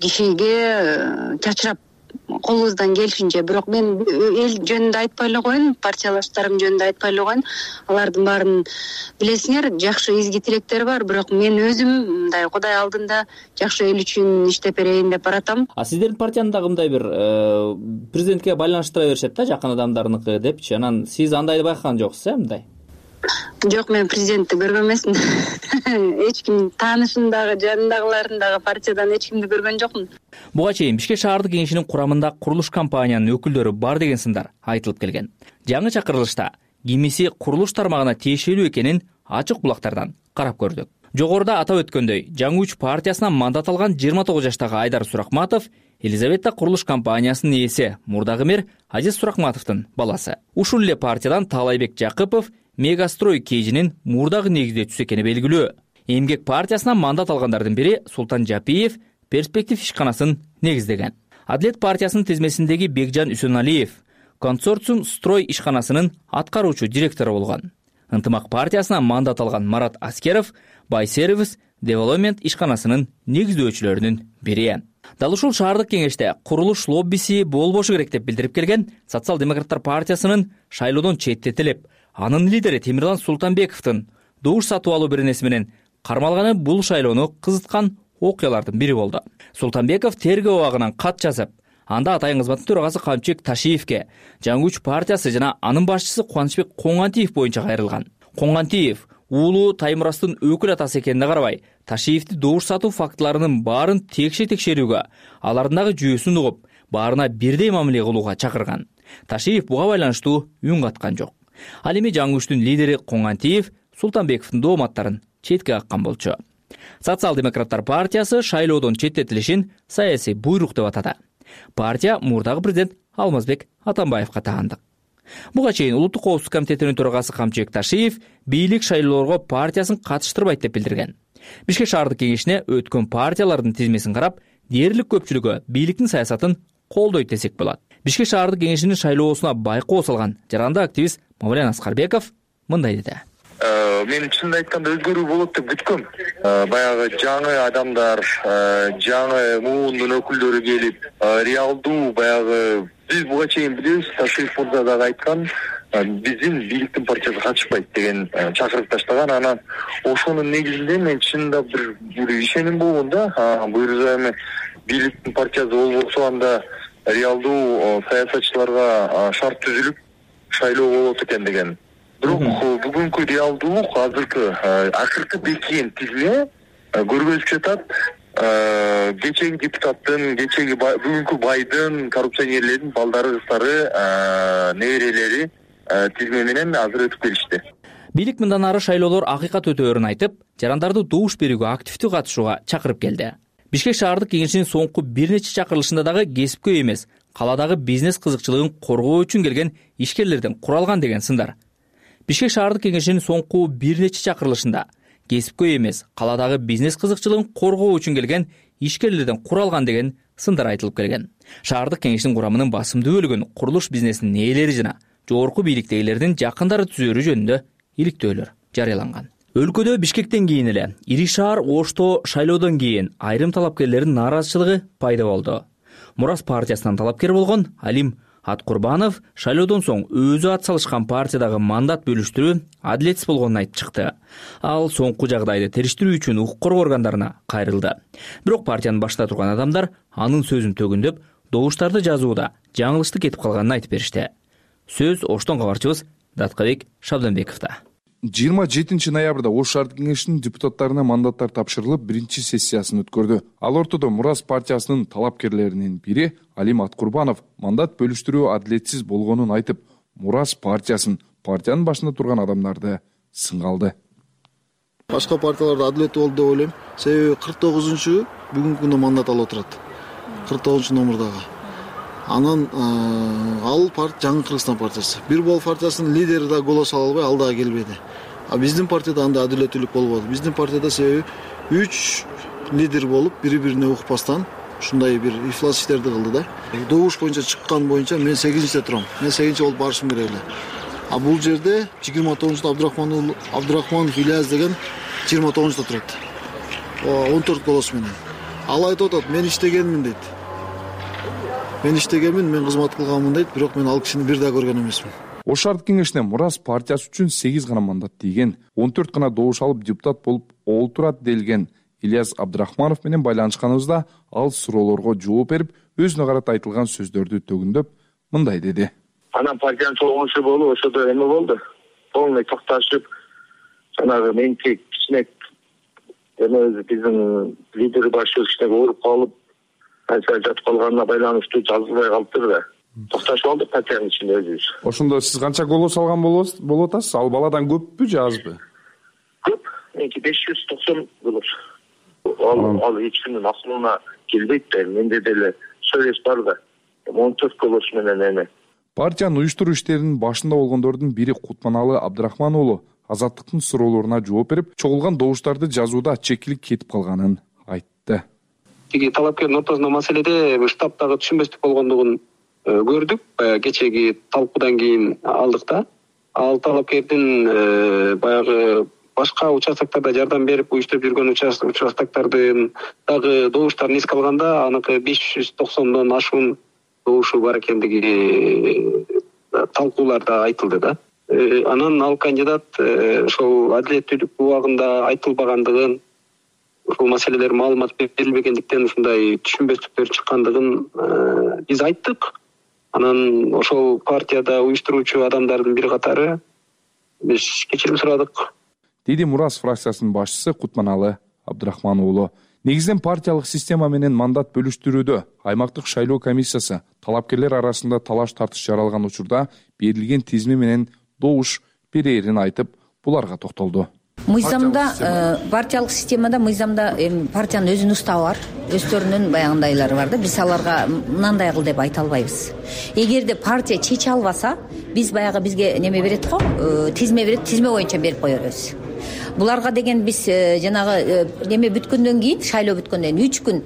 кишиге чачырап колубуздан келишинче, бирок мен эл жөнүндө айтпай эле коеюн, партиялаштарым жөнүндө айтпай эле коеюн. Алардын баарын билесиңер, жакшы изги тилектер бар, бирок мен өзүм мындай Кудай алдында жакшы эл үчүн иштеп берейин деп баратам. А сиздердин партиянын дагы мындай бир президентке байланыштыра беришет да, жакын адамдарыныкы депчи. Анан сиз андайды байкаган жоксуз, э, мындай? Жок, мен президентти көргөн эмесмин. Эч ким таанышымдагы, жанындагыларындагы партиядан эч кимди көргөн жокмун. Буга чейин Бишкек шаардык кеңешинин курамында курулуш компаниянын өкүлдөрү бар деген сындар айтылып келген. Жаңы чакырылышта кимиси курулуш тармагына тиешелүү экенин ачык булактардан карап көрдүк. Жогоруда атап өткөндөй, жаңы күч партиясынан мандат алган жыйырма тогуз жаштагы Айдар Суракматов Елизавета курулуш компаниясынын ээси мурдагы мэр Азиз Суракматовдун баласы. Ушул эле партиядан Таалайбек Жакыпов Мегастрой кейжинин мурдагы негиздөөчүсү экени белгилүү. Эмгек партиясынан мандат алгандардын бири Султан Жапиев Перспектив ишканасын негиздеген. Адлет партиясынын тизмесиндеги Бекжан Үсөналиев Консорциум Строй ишканасынын аткаруучу директору болгон. Ынтымак партиясынан мандат алган Марат Аскеров Байсервис Девелопмент ишканасынын негиздөөчүлөрүнүн бири. Дал ушул шаардык кеңеште курулуш лоббиси болбошу керек деп билдирип келген Социал-демократтар партиясынын шайлоодон четтетилип, анын лидери Темирлан Султанбековдун добуш сатып алуу беренеси менен кармалганы бул шайлоону кызыткан окуялардын бири болду. Султанбеков тергөө абагынан кат жазып, анда атайын кызматтын төрагасы Камчыбек Ташиевке Жаңы күч партиясы жана анын башчысы Кубанычбек Коңгантиев боюнча кайрылган. Коңгантиев уулу Таймурастын өкүл атасы экенине карабай, Ташиевди добуш сатуу фактыларынын баарын текше текшерүүгө, алардагы жүйөсүн угуп, баарына бирдей мамиле кылууга чакырган. Ташиев буга байланыштуу үн каткан жок. Ал эми Жаңы күчтүн лидери Коңгантиев Султанбековдун дооматтарын четке каккан болчу. Социал-демократтар партиясы шайлоодон четтетилишин саясий буйрук деп атады. Партия мурдагы президент Алмазбек Атамбаевга таандык. Буга чейин Улуттук коопсуздук комитетинин төрагасы Камчыбек Ташиев бийлик шайлоолорго партиясын катыштырбайт деп билдирген. Бишкек шаардык кеңешине өткөн партиялардын тизмесин карап, дээрлик көпчүлүгү бийликтин саясатын колдойт десек болот. Бишкек шаардык кеңешинин шайлоосуна байкоо салган жаранды активист Мавлен Аскарбеков мындай деди. Мен чынын айтканда өзгөрүү болот деп күткөм. Баягы жаңы адамдар, жаңы муундун өкүлдөрү келип, реалдуу баягы биз буга чейин билебиз, Ташиев мырза дагы айткан, биздин бийликтин партиясы катышпайт деген чакырып таштаган. Анан ошонун негизинде мен чынында бир бир ишеним болгон да, буюрса эми бийликтин партиясы болбосо анда реалдуу саясатчыларга шарт түзүлүп шайлоо болот экен деген. Бирок бүгүнкү реалдуулук азыркы акыркы бекиген тизме көргөзүп жатат. Кечеги депутаттын, кечеги бүгүнкү байдын, коррупционерлердин балдары, кыздары, неберелери тизме менен азыр өтүп келишти. Бийлик мындан ары шайлоолор акыйкат өтөөрүн айтып, жарандарды добуш берүүгө активдүү катышууга чакырып келди. Бишкек шаардык кеңешинин соңку бир нече чакырылышында дагы кесипкөй эмес, каладагы бизнес кызыкчылыгын коргоо үчүн келген ишкерлерден куралган деген сындар. Бишкек шаардык кеңешинин соңку бир нече чакырылышында кесипкөй эмес, каладагы бизнес кызыкчылыгын коргоо үчүн келген ишкерлерден куралган деген сындар айтылып келген. Шаардык кеңештин курамынын басымдуу бөлүгүн курулуш бизнесинин ээлери жана жогорку бийликтегилердин жакындары түзөрү жөнүндө иликтөөлөр жарыяланган. Өлкөдө Бишкектен кийин эле ири шаар Ошто шайлоодон кийин айрым талапкерлердин нааразычылыгы пайда болду. Мурас партиясынан талапкер болгон Алим Аткурбанов шайлоодон соң өзү ат салышкан партиядагы мандат бөлүштүрүү адилетсиз болгонун айтып чыкты. Ал соңку жагдайды териштирүү үчүн укук коргоо органдарына кайрылды. Бирок партиянын башында турган адамдар анын сөзүн төгүндөп, добуштарды жазууда жаңылыштык кетип калганын айтып беришти. Сөз Оштон кабарчыбыз Даткабек Шабданбековдо. жыйырма жетинчи ноябрда Ош шаардык кеңешинин депутаттарына мандаттар тапшырылып, биринчи сессиясын өткөрдү. Ал ортодо Мурас партиясынын талапкерлеринин бири Алим Аткурбанов мандат бөлүштүрүү адилетсиз болгонун айтып, Мурас партиясын, партиянын башында турган адамдарды сынга алды. Башка партияларда адилеттүү болду деп ойлойм. Себеби кырк тогузунчу бүгүнкү күндө мандат алып отурат. кырк тогузунчу номурдагы. Анан ал партия Жаңы Кыргызстан партиясы. Бир бол партиясынын лидери да голос ала албай, ал дагы келбеди. А биздин партияда анда адилеттүүлүк болбоду. Биздин партияда себеби үч лидер болуп, бири-бирине укпастан ушундай бир ифлас иштерди кылды да. Добуш боюнча чыккан боюнча мен сегизинчиде турам. Мен сегизинчи болуп барышым керек эле. А бул жерде жыйырма тогузунчуда Абдрахман Абдрахманов Ильяс деген жыйырма тогузунчуда турат. он төрт голос менен. Ал айтып атат, мен иштегенмин дейт. Мен иштегенмин, мен кызмат кылганмын дейт, бирок мен ал кишини бир да көргөн эмесмин. Ош шаардык кеңешине Мурас партиясы үчүн сегиз гана мандат тийген, он төрт гана добуш алып депутат болуп олтурат делген Ильяс Абдрахманов менен байланышканыбызда ал суроолорго жооп берип, өзүнө карата айтылган сөздөрдү төгүндөп мындай деди. Анан партиянын чогулушу болуп, ошодо эме болду. Полный токташып, жанагы менки кичине эме биздин лидер башчыбыз кичине ооруп калып, канча жатып калганына байланыштуу жазылбай калыптыр да. Токташып алдык партиянын ичинде өзүбүз. Ошондо сиз канча голос алган болуп атасыз? Ал баладан көппү же азбы? Көп. Меники беш жүз токсон голос. Ал ал эч кимдин акылына келбейт да. Менде деле сөйлөш бар да он төрт голос менен эми. Партиянын уюштуруу иштеринин башында болгондордун бири Кутманалы Абдрахман уулу Азаттыктын суроолоруна жооп берип, чогулган добуштарды жазууда чекилик кетип калганын айтты. Тиги талапкердин ортосунда маселеде штабтагы түшүнбөстүк болгондугун көрдүк. Кечеги талкуудан кийин алдык да. Ал талапкердин баягы башка участоктарда жардам берип уюштуруп жүргөн участоктардын дагы добуштарын эске алганда, аныкы беш жүз токсондон ашуун добушу бар экендиги талкууларда айтылды да. Анан ал кандидат ошол адилеттүүлүк убагында айтылбагандыгын, ушул маселелер маалымат берилбегендиктен ушундай түшүнбөстүктөр чыккандыгын биз айттык. Анан ошол партияда уюштуруучу адамдардын бир катары биз кечирим сурадык. Деди Мурас фракциясынын башчысы Кутманалы Абдрахман уулу. Негизинен партиялык система менен мандат бөлүштүрүүдө аймактык шайлоо комиссиясы талапкерлер арасында талаш тартыш жаралган учурда берилген тизме менен добуш берээрин айтып, буларга токтолду. Мыйзамда, партиялык системада мыйзамда партиянын өзүнүн уставы бар, өздөрүнүн баягындайлары бар да. Биз аларга мындай кыл деп айта албайбыз. Эгерде партия чече албаса, биз баягы бизге неме берет го, тизме берет, тизме боюнча берип кое беребиз. Буларга деген биз жанагы неме бүткөндөн кийин, шайлоо бүткөндөн кийин үч күн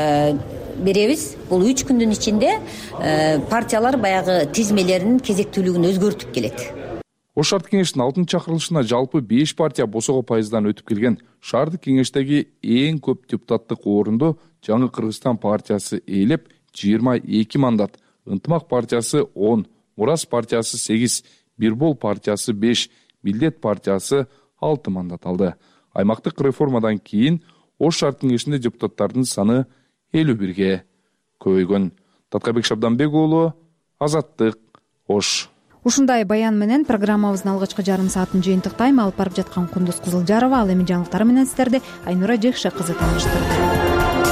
беребиз. Бул үч күндүн ичинде партиялар баягы тизмелеринин кезектүүлүгүн өзгөртүп келет. Ош шаардык кеңештин алтынчы чакырылышына жалпы беш партия босого пайыздан өтүп келген. Шаардык кеңештеги эң көп депутаттык орунду Жаңы Кыргызстан партиясы ээлеп жыйырма эки мандат, Ынтымак партиясы он, Мурас партиясы сегиз, Бирбол партиясы беш, Милдет партиясы алты мандат алды. Аймактык реформадан кийин Ош шаардык кеңешинде депутаттардын саны элүү бирге көбөйгөн. Таткайбек Шабданбек уулу, Азаттык, Ош. Ушундай баян менен программабыздын алгачкы жарым саатын жыйынтыктайм. Алып барып жаткан Кундуз Кызылжарова. Ал эми жаңылыктар менен сиздерди Айнура Жекше кызы тааныштырды.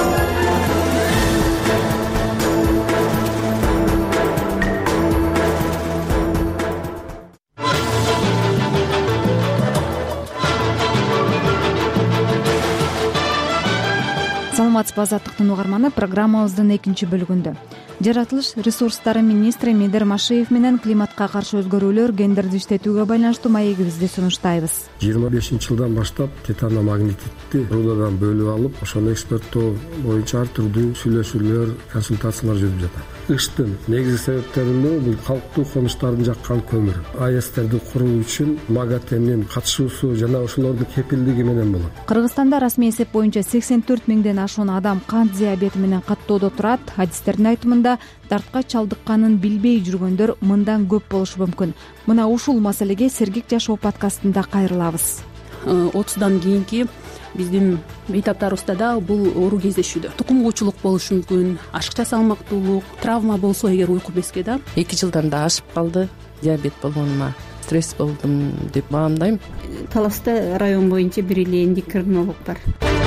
Саламатсызбы, Азаттыктын угарманы. Программабыздын экинчи бөлүгүндө жаратылыш ресурстары министри Медер Машиев менен климатка каршы өзгөрүүлөр, гендерди иштетүүгө байланыштуу маегибизди сунуштайбыз. жыйырма бешинчи жылдан баштап титаномагнетитти рудадан бөлүп алып, ошону экспорттоо боюнча ар түрдүү сүйлөшүүлөр, консультациялар жүрүп жатат. Кыштын негизги себептеринин бул калктуу конуштардын жаккан көмүр. АЭСтерди куруу үчүн МАГАТЭнин катышуусу жана ошолордун кепилдиги менен болот. Кыргызстанда расмий эсеп боюнча сексен төрт миңден ашуун адам кант диабети менен каттоодо турат. Адистердин айтымында дартка чалдыкканын билбей жүргөндөр мындан көп болушу мүмкүн. Мына ушул маселеге Сергек жашоо подкастында кайрылабыз. отуздан кийинки биздин бейтаптарыбызда да бул оору кездешүүдө. Тукум куучулук болушу мүмкүн, ашыкча салмактуулук, травма болсо эгер уйку безге да. эки жылдан да ашып калды диабет болгонума. Стресс болдум деп баамдайм. Таласта район боюнча бир эле эндокринолог бар.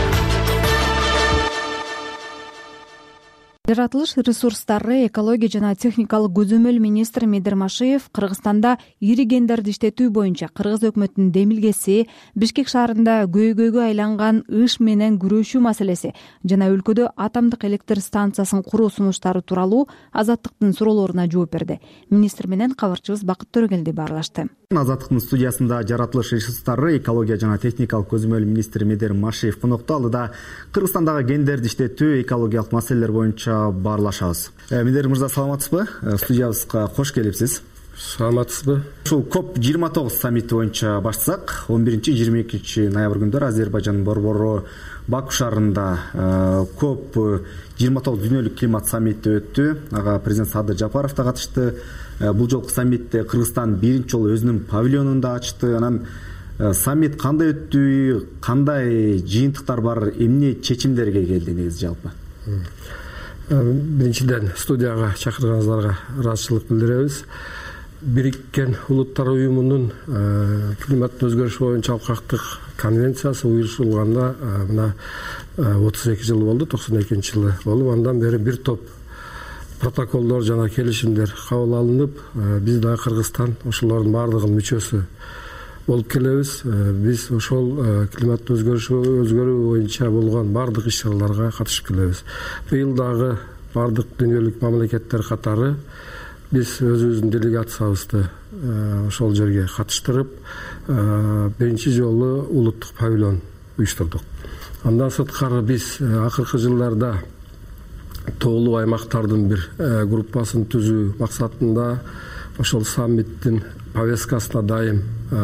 Жаратылыш ресурстары, экология жана техникалык көзөмөл министри Медер Машиев Кыргызстанда ири гендерди иштетүү боюнча Кыргыз өкмөтүнүн демилгеси, Бишкек шаарында көйгөйгө айланган ыш менен күрөшүү маселеси жана өлкөдө атомдук электр станциясын куруу сунуштары тууралуу Азаттыктын суроолоруна жооп берди. Министр менен кабарчыбыз Бакыт Төрөгелди баарлашты. Азаттыктын студиясында жаратылыш ресурстары, экология жана техникалык көзөмөл министри Медер Машиев конокто. Алда Кыргызстандагы гендерди иштетүү, экологиялык маселелер боюнча баарлашабыз. Медер мырза, саламатсызбы? Студиябызга кош келипсиз. Саламатсызбы? Ушул коп жыйырма тогуз саммити боюнча баштасак, он биринчи жыйырма экинчи ноябрь күндөрү Азербайжандын борбору Баку шаарында коп жыйырма тогуз дүйнөлүк климат саммити өттү. Ага президент Садыр Жапаров да катышты. Бул жолку саммитте Кыргызстан биринчи жолу өзүнүн павильонун да ачты. Анан саммит кандай өттү, кандай жыйынтыктар бар, эмне чечимдерге келди негизи жалпы? Биринчиден студияга чакырганыңыздарга ыраазычылык билдиребиз. Бириккен Улуттар уюмунун климаттын өзгөрүшү боюнча алкактык конвенциясы уюшулганда мына отуз эки жыл болду, токсон экинчи жылы болуп, андан бери бир топ протоколдор жана келишимдер кабыл алынып, биз да Кыргызстан ошолордун баардыгынын мүчөсү болуп келебиз. Биз ошол климаттын өзгөрүшү өзгөрүү боюнча болгон баардык иш-чараларга катышып келебиз. Быйыл дагы баардык дүйнөлүк мамлекеттер катары биз өзүбүздүн делегациябызды ошол жерге катыштырып биринчи жолу улуттук павильон уюштурдук. Андан сырткары биз акыркы жылдарда тоолуу аймактардын бир группасын түзүү максатында ошол саммиттин повесткасына дайым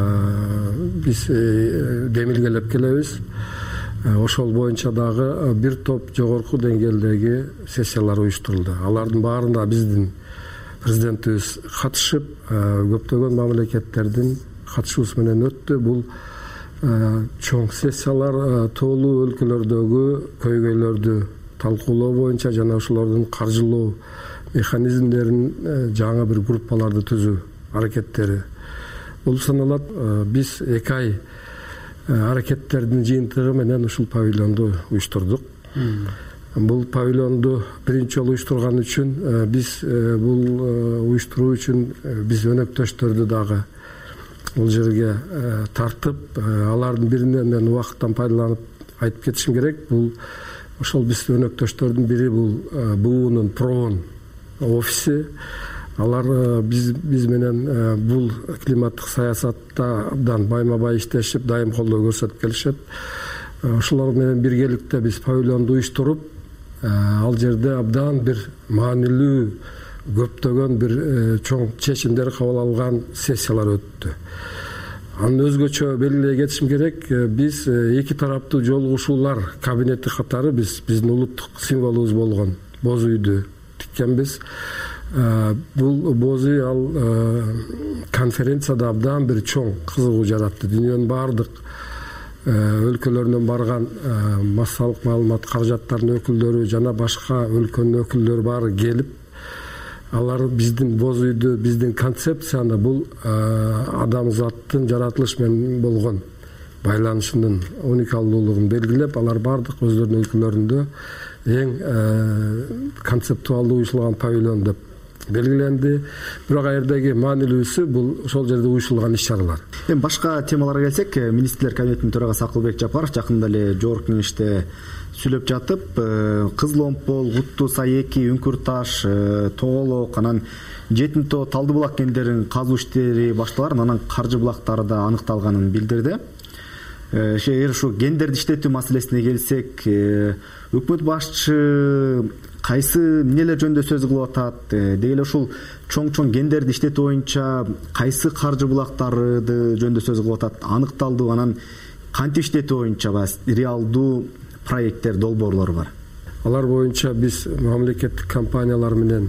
биз демилгелеп келебиз. Ошол боюнча дагы бир топ жогорку деңгээлдеги сессиялар уюштурулду. Алардын баарына биздин президентибиз катышып, көптөгөн мамлекеттердин катышуусу менен өттү. Бул чоң сессиялар тоолуу өлкөлөрдөгү көйгөйлөрдү талкуулоо боюнча жана ошолордун каржылоо механизмдерин жаңы бир группаларды түзүү аракеттери болуп саналат. Биз эки ай аракеттердин жыйынтыгы менен ушул павильонду уюштурдук. Бул павильонду биринчи жолу уюштурган үчүн биз бул уюштуруу үчүн биз өнөктөштөрдү дагы бул жерге тартып, алардын биринен мен убакыттан пайдаланып айтып кетишим керек. Бул ошол биз өнөктөштөрдүн бири бул буунун проон офиси. Алар биз биз менен бул климаттык саясаттан байма-бай иштешип, дайым колдоо көрсөтүп келишет. Ошолор менен биргеликте биз павильонду уюштуруп, ал жерде абдан бир маанилүү көптөгөн бир чоң чечимдер кабыл алган сессиялар өттү. Анын өзгөчө белгилей кетишим керек, биз эки тараптуу жолугушуулар кабинети катары биз биздин улуттук символубуз болгон боз үйдү тиккенбиз. Бул боз үй ал конференцияда абдан бир чоң кызыгуу жаратты. Дүйнөнүн баардык өлкөлөрүнөн барган массалык маалымат каражаттарынын өкүлдөрү жана башка өлкөнүн өкүлдөрү баары келип, алар биздин боз үйдү, биздин концепцияны, бул адамзаттын жаратылыш менен болгон байланышынын уникалдуулугун белгилеп, алар баардык өздөрүнүн өлкөлөрүндө эң концептуалдуу уюшулган павильон деп белгиленди. Бирок ал жердеги маанилүүсү бул ошол жерде уюшулган иш-чаралар. Эми башка темаларга келсек, министрлер кабинетинин төрагасы Акылбек Жапаров жакында эле жогорку кеңеште сүйлөп жатып, Кызыл Омпол, Куттуу Сай эки, Үңкүр Таш, Тоголок, анан Жетим Тоо, Талды булак кендерин казуу иштери башталарын, анан каржы булактары да аныкталганын билдирди. Эгер ушу гендерди иштетүү маселесине келсек, өкмөт башчы кайсы эмнелер жөнүндө сөз кылып атат, деги эле ушул чоң-чоң гендерди иштетүү боюнча кайсы каржы булактарды жөнүндө сөз кылып атат, аныкталды, анан кантип иштетүү боюнча реалдуу проекттер, долбоорлор бар. Алар боюнча биз мамлекеттик компаниялар менен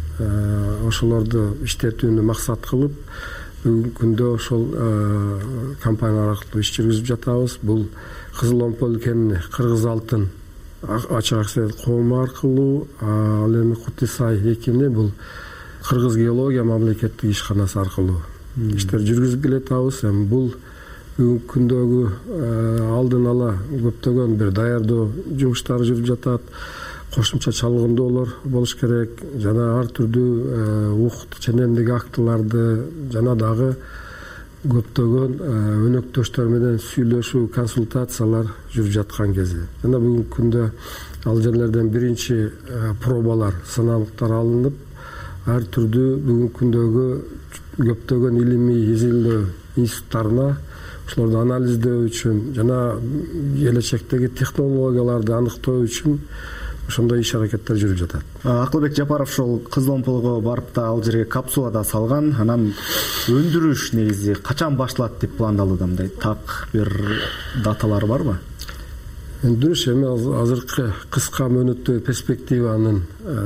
ошолорду иштетүүнү максат кылып, бүгүнкү күндө ошол компаниялар аркылуу иш жүргүзүп жатабыз. Бул Кызыл Омпол кенини Кыргыз алтын ачык акциялык коому аркылуу, ал эми Куттуу Сай экини бул Кыргыз геология мамлекеттик ишканасы аркылуу иштер жүргүзүп келатабыз. Эми бул бүгүнкү күндөгү алдын ала көптөгөн бир даярдоо жумуштары жүрүп жатат. Кошумча чалгындоолор болуш керек, жана ар түрдүү укук ченемдик актыларды жана дагы көптөгөн өнөктөштөр менен сүйлөшүү, консультациялар жүрүп жаткан кези. Жана бүгүнкү күндө ал жерлерден биринчи пробалар, сыналыктар алынып, ар түрдүү бүгүнкү күндөгү көптөгөн илимий изилдөө институттарына ошолорду анализдөө үчүн жана келечектеги технологияларды аныктоо үчүн ошондой иш аракеттер жүрүп жатат. Акылбек Жапаров ошол Кызыл Омполго барып да ал жерге капсула да салган. Анан өндүрүш негизи качан башталат деп пландалууда? Мындай так бир даталар барбы? Өндүрүш эми азыркы кыска мөөнөттүү перспективанын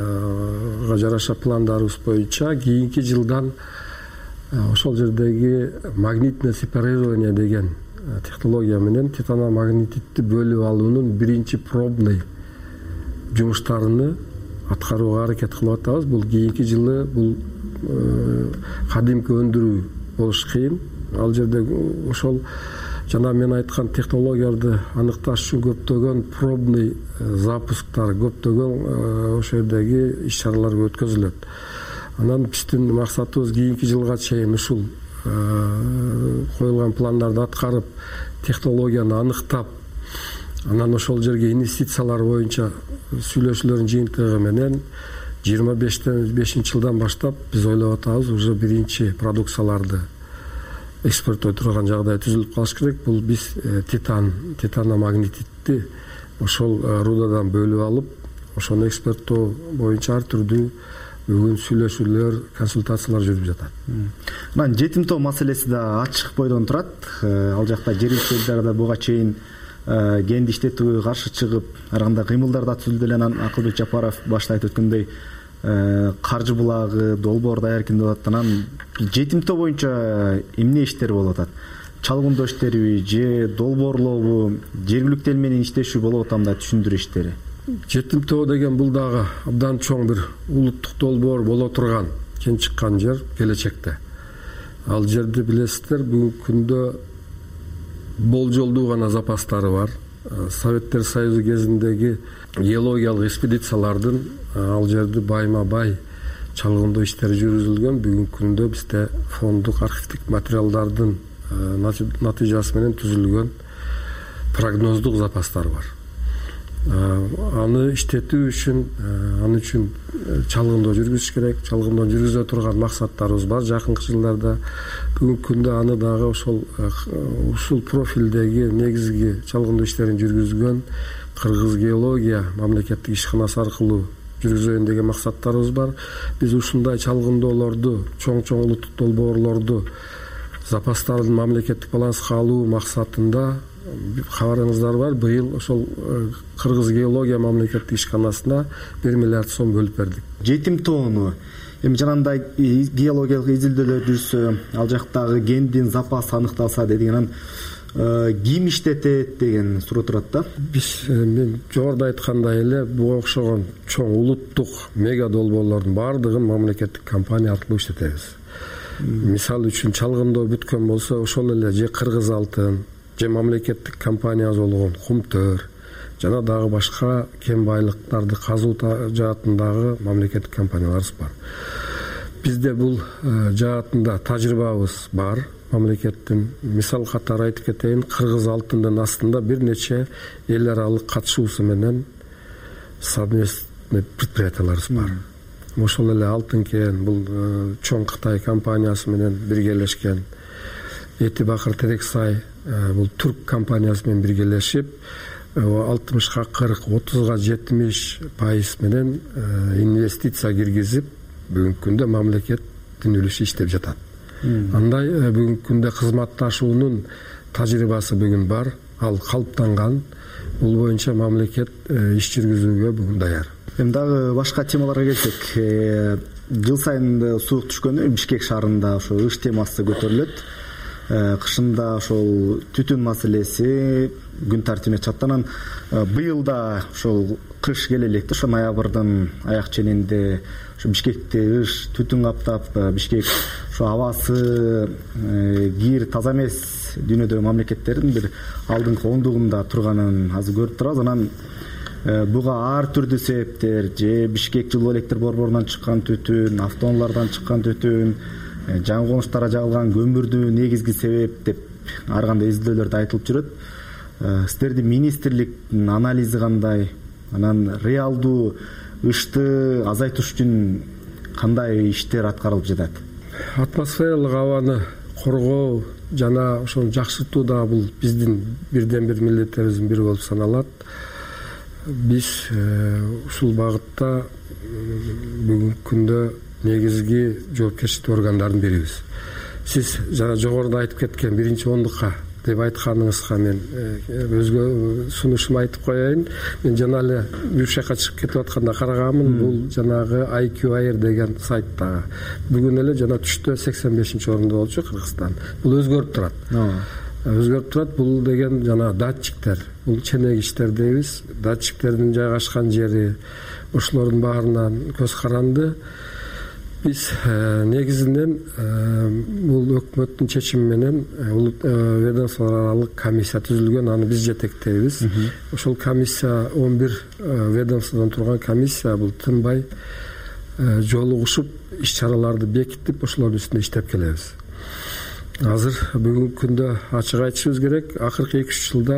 жараша пландарыбыз боюнча кийинки жылдан ошол жердеги магнитное сепарирование деген технология менен титаномагнититти бөлүп алуунун биринчи пробный жумуштарыны аткарууга аракет кылып атабыз. Бул кийинки жылы бул кадимки өндүрүү болуш кыйын. Ал жерде ошол жана мен айткан технологияларды аныкташ үчүн көптөгөн пробный запусктар, көптөгөн ошол жердеги иш-чаралар өткөзүлөт. Анан биздин максатыбыз кийинки жылга чейин ушул коюлган пландарды аткарып, технологияны аныктап, анан ошол жерге инвестициялар боюнча сүйлөшүүлөрдүн жыйынтыгы менен жыйырма бешинчи жылдан баштап биз ойлоп атабыз уже биринчи продукцияларды экспорттой турган жагдай түзүлүп калыш керек. Бул биз титан титаномагнетитти ошол рудадан бөлүп алып, ошону экспорттоо боюнча ар түрдүү бүгүн сүйлөшүүлөр, консультациялар жүрүп жатат. Анан жетимтоо маселеси да ачык бойдон турат. Ал жакта жергиликтүү элдер буга чейин кенди иштетүүгө каршы чыгып, ар кандай кыймылдар да түзүлдү эле. Анан Акылбек Жапаров башта айтып өткөндөй каржы булагы, долбоор даяркын деп атат. Анан жетимтоо боюнча эмне иштер болуп атат? Чалгындоо иштериби же долбоорлообу, жергиликтүү эл менен иштешүү болуп атамы да түшүндүрүү иштери? Жетимтоо деген бул дагы абдан чоң бир улуттук долбоор боло турган кен чыккан жер келечекте. Ал жерди билесиздер, бүгүнкү күндө болжолдуу гана запастары бар. Советтер Союзу кезиндеги геологиялык экспедициялардын ал жерди байма бай чалгындоо иштери жүргүзүлгөн. Бүгүнкү күндө бизде фонддук архивдик материалдардын натыйжасы менен түзүлгөн прогноздук запастар бар. Аны иштетүү үчүн, аны үчүн чалгындоо жүргүзүш керек. Чалгындоо жүргүзө турган максаттарыбыз бар жакынкы жылдарда. Бүгүнкү күндө аны дагы ошол ушул профилдеги негизги чалгындоо иштерин жүргүзгөн Кыргыз геология мамлекеттик ишканасы аркылуу жүргүзөйүн деген максаттарыбыз бар. Биз ушундай чалгындоолорду, чоң-чоң улуттук долбоорлорду запастардын мамлекеттик баланска алуу максатында кабарыңыздар бар, быйыл ошол Кыргыз геология мамлекеттик ишканасына бир миллиард сом бөлүп бердик. Жетимтоону эми жанагындай геологиялык изилдөөлөр жүрсө, ал жактагы кендин запасы аныкталса дедик. Анан ким иштетет деген суроо турат да. Биз мен жогоруда айткандай эле буга окшогон чоң улуттук мега долбоорлордун баардыгын мамлекеттик компания аркылуу иштетебиз. Мисалы үчүн чалгындоо бүткөн болсо, ошол эле же Кыргыз алтын, же мамлекеттик компаниясы болгон Кумтөр, жана дагы башка кен байлыктарды казуу жаатындагы мамлекеттик компанияларыбыз бар. Бизде бул жаатында тажрыйбабыз бар. Мамлекеттин мисал катары айтып кетейин, Кыргыз алтындын астында бир нече эл аралык катышуусу менен совместный предприятияларыбыз бар. Ошол эле Алтын кен, бул чоң Кытай компаниясы менен биргелешкен. Эти Бакыр Терексай, бул түрк компаниясы менен биргелешип, алтымышка кырк, отузга жетимиш пайыз менен инвестиция киргизип, бүгүнкү күндө мамлекеттин үлүшү иштеп жатат. Андай бүгүнкү күндө кызматташуунун тажрыйбасы бүгүн бар, ал калыптанган. Бул боюнча мамлекет иш жүргүзүүгө бүгүн даяр. Эми дагы башка темаларга келсек, жыл сайын суук түшкөндө Бишкек шаарында ошо ыш темасы көтөрүлөт. Кышында ошол түтүн маселеси күн тартибине чыкты. Анан быйыл да ошол кыш келе электи, ошо ноябрдын аяк ченинде ошо Бишкекти ыш түтүн каптап, Бишкек ошо абасы кир таза эмес дүйнөдөгү мамлекеттердин бир алдыңкы ондугунда турганын азыр көрүп турабыз. Анан буга ар түрдүү себептер, же Бишкек жылуу электр борборунан чыккан түтүн, автоунаалардан чыккан түтүн, жаңы конуштарга жагылган көмүрдү негизги себеп деп ар кандай изилдөөлөрдө айтылып жүрөт. Сиздердин министрликтин анализи кандай? Анан реалдуу ышты азайтыш үчүн кандай иштер аткарылып жатат? Атмосфералык абаны коргоо жана ошону жакшыртуу да бул биздин бирден бир милдеттерибиздин бири болуп саналат. Биз ушул багытта бүгүнкү күндө негизги жоопкерчиликтүү органдардын бирибиз. Сиз жана жогоруда айтып кеткен биринчи ондукка деп айтканыңызга мен өзгө сунушумду айтып коеюн. Мен жана эле бир жака чыгып кетип атканда караганмын. Бул жанагы ай кью Air деген сайттагы. Бүгүн эле жана түштө сексен бешинчи орунда болчу Кыргызстан. Бул өзгөрүп турат. Өзгөрүп турат. Бул деген жана датчиктер, бул ченегиштер дейбиз. Датчиктердин жайгашкан жери, ошолордун баарынан көз каранды. Биз негизинен бул өкмөттүн чечими менен ведомство аралык комиссия түзүлгөн, аны биз жетектейбиз. Ошол комиссия он бир ведомстводон турган комиссия бул тынбай жолугушуп иш чараларды бекитип, ошолордун үстүндө иштеп келебиз. Азыр бүгүнкү күндө ачык айтышыбыз керек, акыркы эки үч жылда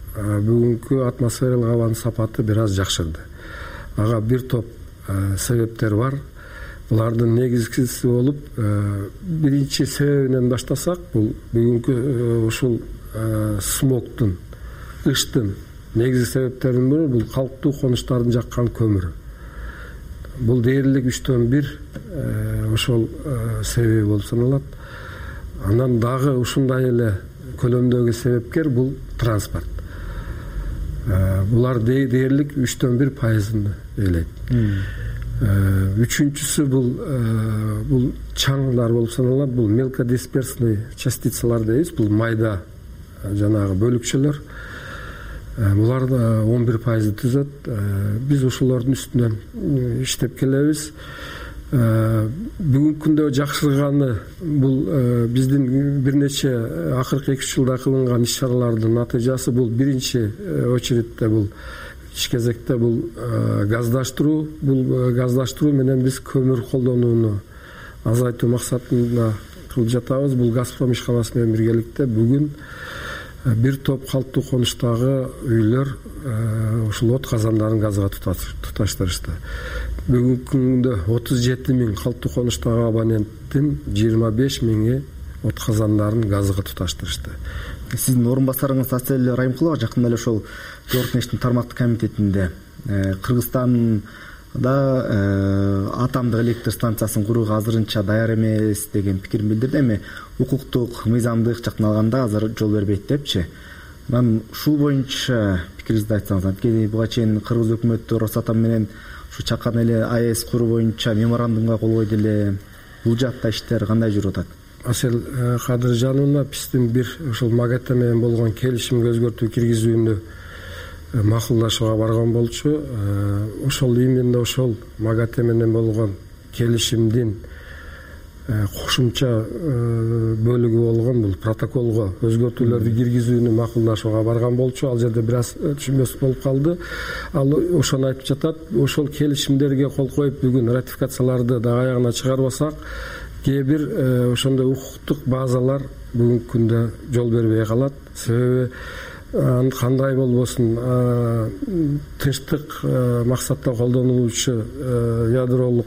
бүгүнкү атмосфералык абанын сапаты бир аз жакшырды. Ага бир топ себептер бар. Булардын негизгиси болуп, биринчи себебинен баштасак, бул бүгүнкү ушул смогтун, ыштын негизги себептеринин бири бул калктуу конуштардын жаккан көмүрү. Бул дээрлик үчтөн бир ошол себеби болуп саналат. Андан дагы ушундай эле көлөмдөгү себепкер бул транспорт. Булар дээрлик үчтөн бир пайызын ээлейт. Үчүнчүсү бул бул чаңдар болуп саналат. Бул мелкодисперсный частицалар дейбиз. Бул майда жанагы бөлүкчөлөр. Булар он бир пайызды түзөт. Биз ушулардын үстүнөн иштеп келебиз. Бүгүнкү күндө жакшырганы бул биздин бир нече акыркы эки үч жылда кылынган иш чаралардын натыйжасы. Бул биринчи очередте бул иш кезекте бул газдаштыруу. Бул газдаштыруу менен биз көмүр колдонууну азайтуу максатында кылып жатабыз. Бул Газпром ишканасы менен биргеликте бүгүн бир топ калктуу конуштагы үйлөр ушул от казандарын газга туташтырышты. Бүгүнкү күндө отуз жети миң калктуу конуштагы абоненттин жыйырма беш миңи от казандарын газга туташтырышты. Сиздин орун басарыңыз Асель Райымкулова жакында эле ошол Жогорку тармактык комитетинде Кыргызстанда атомдук электр станциясын курууга азырынча даяр эмес деген пикирин билдирди. Эми укуктук, мыйзамдык жактан алганда азыр жол бербейт депчи. Анан ушул боюнча пикириңизди айтсаңыз. Анткени буга чейин кыргыз өкмөтү Росатом менен ушу чакан эле АЭС куруу боюнча меморандумга кол койду эле. Бул жакта иштер кандай жүрүп атат? Асель Кадыржановна биздин бир ушул МАГАТЭ менен болгон келишимге өзгөртүү киргизүүнү макулдашууга барган болчу. Ошол именно ошол МАГАТЭ менен болгон келишимдин кошумча бөлүгү болгон бул протоколго өзгөртүүлөрдү киргизүүнү макулдашууга барган болчу. Ал жерде бир аз түшүнбөс болуп калды. Ал ошону айтып жатат. Ошол келишимдерге кол коюп бүгүн ратификацияларды да аягына чыгарбасак, кээ бир ошондой укуктук базалар бүгүнкү күндө жол бербей калат. Себеби кандай болбосун тынчтык максатта колдонулуучу ядролук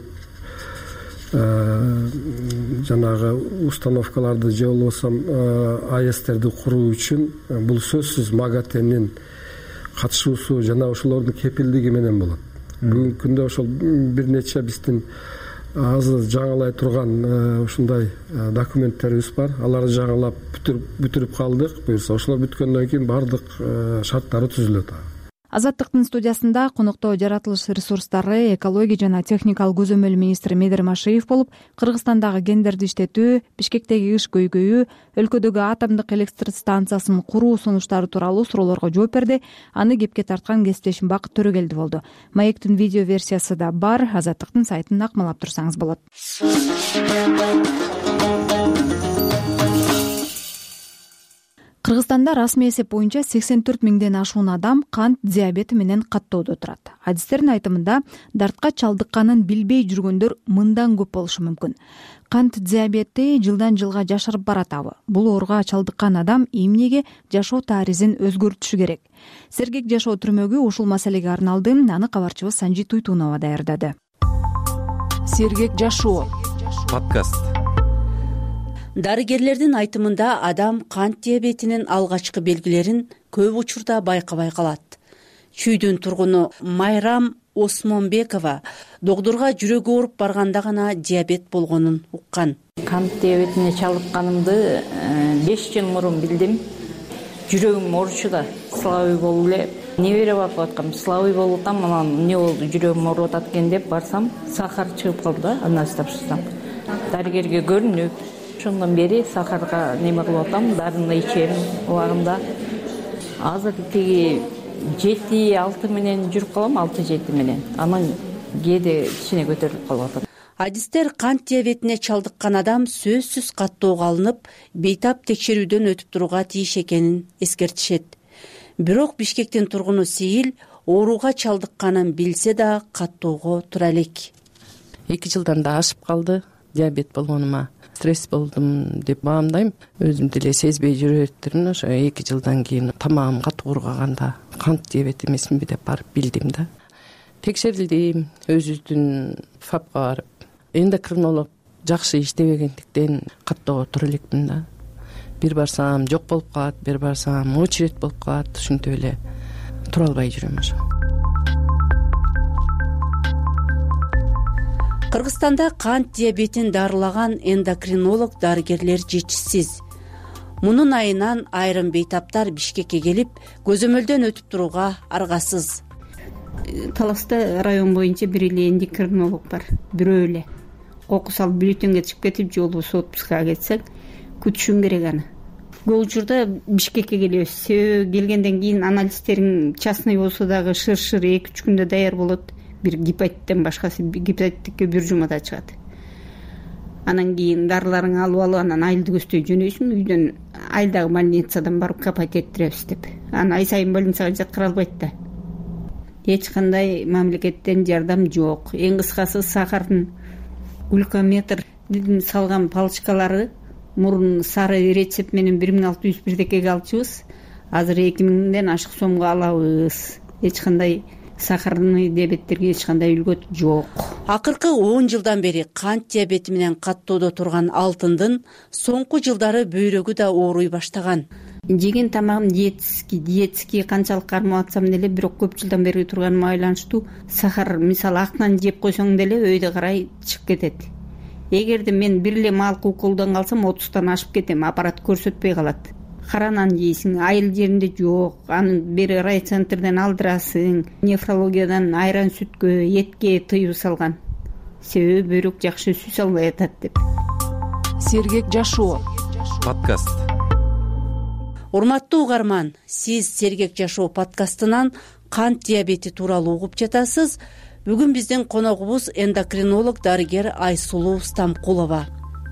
жанагы установкаларды же болбосо АЭСтерди куруу үчүн бул сөзсүз МАГАТЭнин катышуусу жана ошолордун кепилдиги менен болот. Бүгүнкү күндө ошол бир нече биздин азыр жаңылай турган ушундай документтерибиз бар. Аларды жаңылап бүтүрүп калдык. Буюрса ошолор бүткөндөн кийин баардык шарттары түзүлөт. Азаттыктын студиясында конокто жаратылыш ресурстары, экология жана техникалык көзөмөл министри Медер Машиев болуп, Кыргызстандагы кендерди иштетүү, Бишкектеги кыш көйгөйү, өлкөдөгү атомдук электр станциясын куруу сунуштары тууралуу суроолорго жооп берди. Аны кепке тарткан кесиптешим Бакыт Төрөгелди болду. Маектин видео версиясы да бар. Азаттыктын сайтын акмалап турсаңыз болот. Кыргызстанда расмий эсеп боюнча сексен төрт миңден ашуун адам кант диабети менен каттоодо турат. Адистердин айтымында дартка чалдыкканын билбей жүргөндөр мындан көп болушу мүмкүн. Кант диабети жылдан жылга жашырып баратабы. Бул ооруга чалдыккан адам эмнеге жашоо таризин өзгөртүшү керек? Сергек жашоо түрмөгү ушул маселеге арналды. Аны кабарчыбыз Санжи Туйтунова даярдады. Сергек жашоо подкаст. Дарыгерлердин айтымында адам кант диабетинин алгачкы белгилерин көп учурда байкабай калат. Чүйдүн тургуну Майрам Осмонбекова доктурга жүрөгү ооруп барганда гана диабет болгонун уккан. Кант диабетине чалдыкканымды беш жыл мурун билдим. Жүрөгүм ооручу да, слабый болуп эле небере барып аткам, слабый болуп атам, анан эмне болду, жүрөгүм ооруп атат экен деп барсам, сахар чыгып калды да, анасын тапшырсам. Дарыгерге көрүнүп, ошондон бери сахарга неме кылып атам, дарыны ичем убагында. Азыр тиги жети алты менен жүрүп калам, алты жети менен. Анан кээде кичине көтөрүлүп калып атат. Адистер кант диабетине чалдыккан адам сөзсүз каттоого алынып, бейтап текшерүүдөн өтүп турууга тийиш экенин эскертишет. Бирок Бишкектин тургуну Сейил ооруга чалдыкканын билсе да каттоого тура элек. эки жылдан да ашып калды диабет болгонума. Стресс болдум деп баамдайм. Өзүм деле сезбей жүрөттүрмүн. Ошо эки жылдан кийин тамагым катып тууургаганда кант диабет эмесминби деп барып билдим да. Текшерилдим, өзүбүздүн фапка барып. Эндокринолог жакшы иштебегендиктен каттоого тура элекмин да. Бир барсам жок болуп калат, бир барсам очередь болуп калат, ушинтип эле тура албай жүрөм ошо. Кыргызстанда кант диабетин дарылаган эндокринолог дарыгерлер жетишсиз. Мунун айынан айрым бейтаптар Бишкекке келип, көзөмөлдөн өтүп турууга аргасыз. Таласта район боюнча бир эле эндокринолог бар, бирөө эле. Кокус алып бюллетенге чыгып кетип, же болбосо отпускага кетсек, күтүшүң керек аны. Көп учурда Бишкекке келебиз. Себеби келгенден кийин анализдерин частный болсо дагы шыр-шыр эки үч күндө даяр болот. Бир гепатиттен башкасы, гепатитке бир жумада чыгат. Анан кийин дарыларыңы алып алып, анан айылды көздөй жөнөйсүң, үйдөн айылдагы больницадан барып капать эттиребиз деп. Анан ай сайын больницага жаткыра албайт да. Эч кандай мамлекеттен жардам жок. Эң кыскасы сахардын глюкометр салган палочкалары мурун сары рецепт менен бир миң алты жүз бирдекеге алчубыз. Азыр эки миңден ашык сомго алабыз. Эч кандай сахарный диабеттерге эч кандай үлгөт жок. Акыркы он жылдан бери кант диабети менен каттоодо турган алтындын соңку жылдары бөйрөгү да ооруй баштаган. Жеген тамагым диетский, диетский канчалык кармап атсам деле, бирок көп жылдан бери турганыма байланыштуу сахар, мисалы актан жеп койсоң деле өйдө карай чыгып кетет. Эгерде мен бир эле малкы уколдон калсам отуздан ашып кетем, аппарат көрсөтпөй калат. Кара нан жейсиң, айыл жеринде жок, аны бери райцентрден алдырасың, нефрологиядан айран сүткө, этке тыюу салган. Себеби бөйрөк жакшы сүз албай атат деп. Сергек жашоо подкаст. Урматтуу угарман, сиз Сергек жашоо подкастынан кант диабети тууралуу угуп жатасыз. Бүгүн биздин коногубуз эндокринолог дарыгер Айсулуу Стамкулова.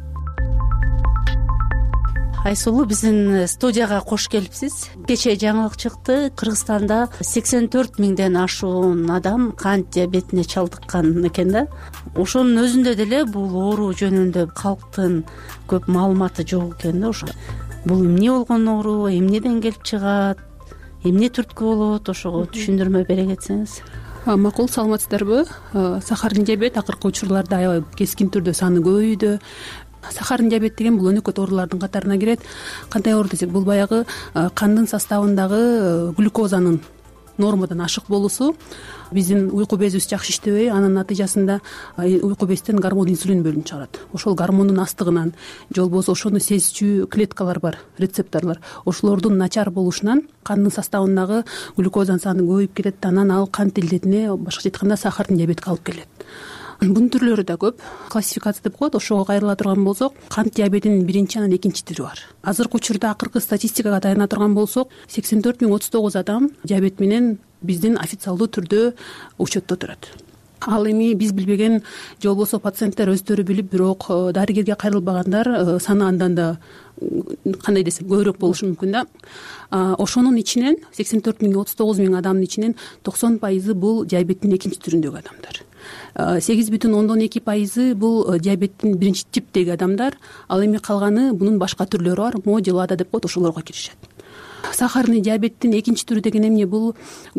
Айсулуу, биздин студияга кош келипсиз. Кечээ жаңылык чыкты, Кыргызстанда сексен төрт миңден ашуун адам кант диабетине чалдыккан экен да. Ошонун өзүндө деле бул оору жөнүндө калктын көп маалыматы жок экен да. Ошо бул эмне болгон оору, эмнеден келип чыгат, эмне түрткү болот, ошого түшүндүрмө бере кетсеңиз. Макул, саламатсыздарбы? Сахардын диабет акыркы учурларда аябай кескин түрдө саны көбөйдү. Сахардын диабет деген бул өнөкөт оорулардын катарына кирет. Кандай оору десек, бул баягы кандын составындагы глюкозанын нормадан ашык болуусу. Биздин уйку безибиз жакшы иштебей, анын натыйжасында уйку безден гормон инсулин бөлүнүп чыгарат. Ошол гормондун астыгынан, же болбосо ошону сезчү клеткалар бар, рецепторлор. Ошолордун начар болушунан кандын составындагы глюкозанын саны көбөйүп кетет, анан ал кант илдетине, башкача айтканда сахардын диабетке алып келет. Бунун түрлөрү да көп. Классификация деп коет. Ошого кайрыла турган болсок, кант диабетинин биринчи анан экинчи түрү бар. Азыркы учурда акыркы статистикага таяна турган болсок, сексен төрт миң отуз тогуз адам диабет менен биздин официалдуу түрдө учетто турат. Ал эми биз билбеген, же болбосо пациенттер өздөрү билип, бирок дарыгерге кайрылбагандар саны андан да кандай десем көбүрөөк болушу мүмкүн да. Ошонун ичинен сексен төрт миң отуз тогуз миң адамдын ичинен токсон пайызы бул диабеттин экинчи түрүндөгү адамдар. сегиз бүтүн ондон эки пайызы бул диабеттин биринчи типтеги адамдар, ал эми калганы бунун башка түрлөрү бар, мо же лада деп коет, ошолорго киришет. Сахарный диабеттин экинчи түрү деген эмне? Бул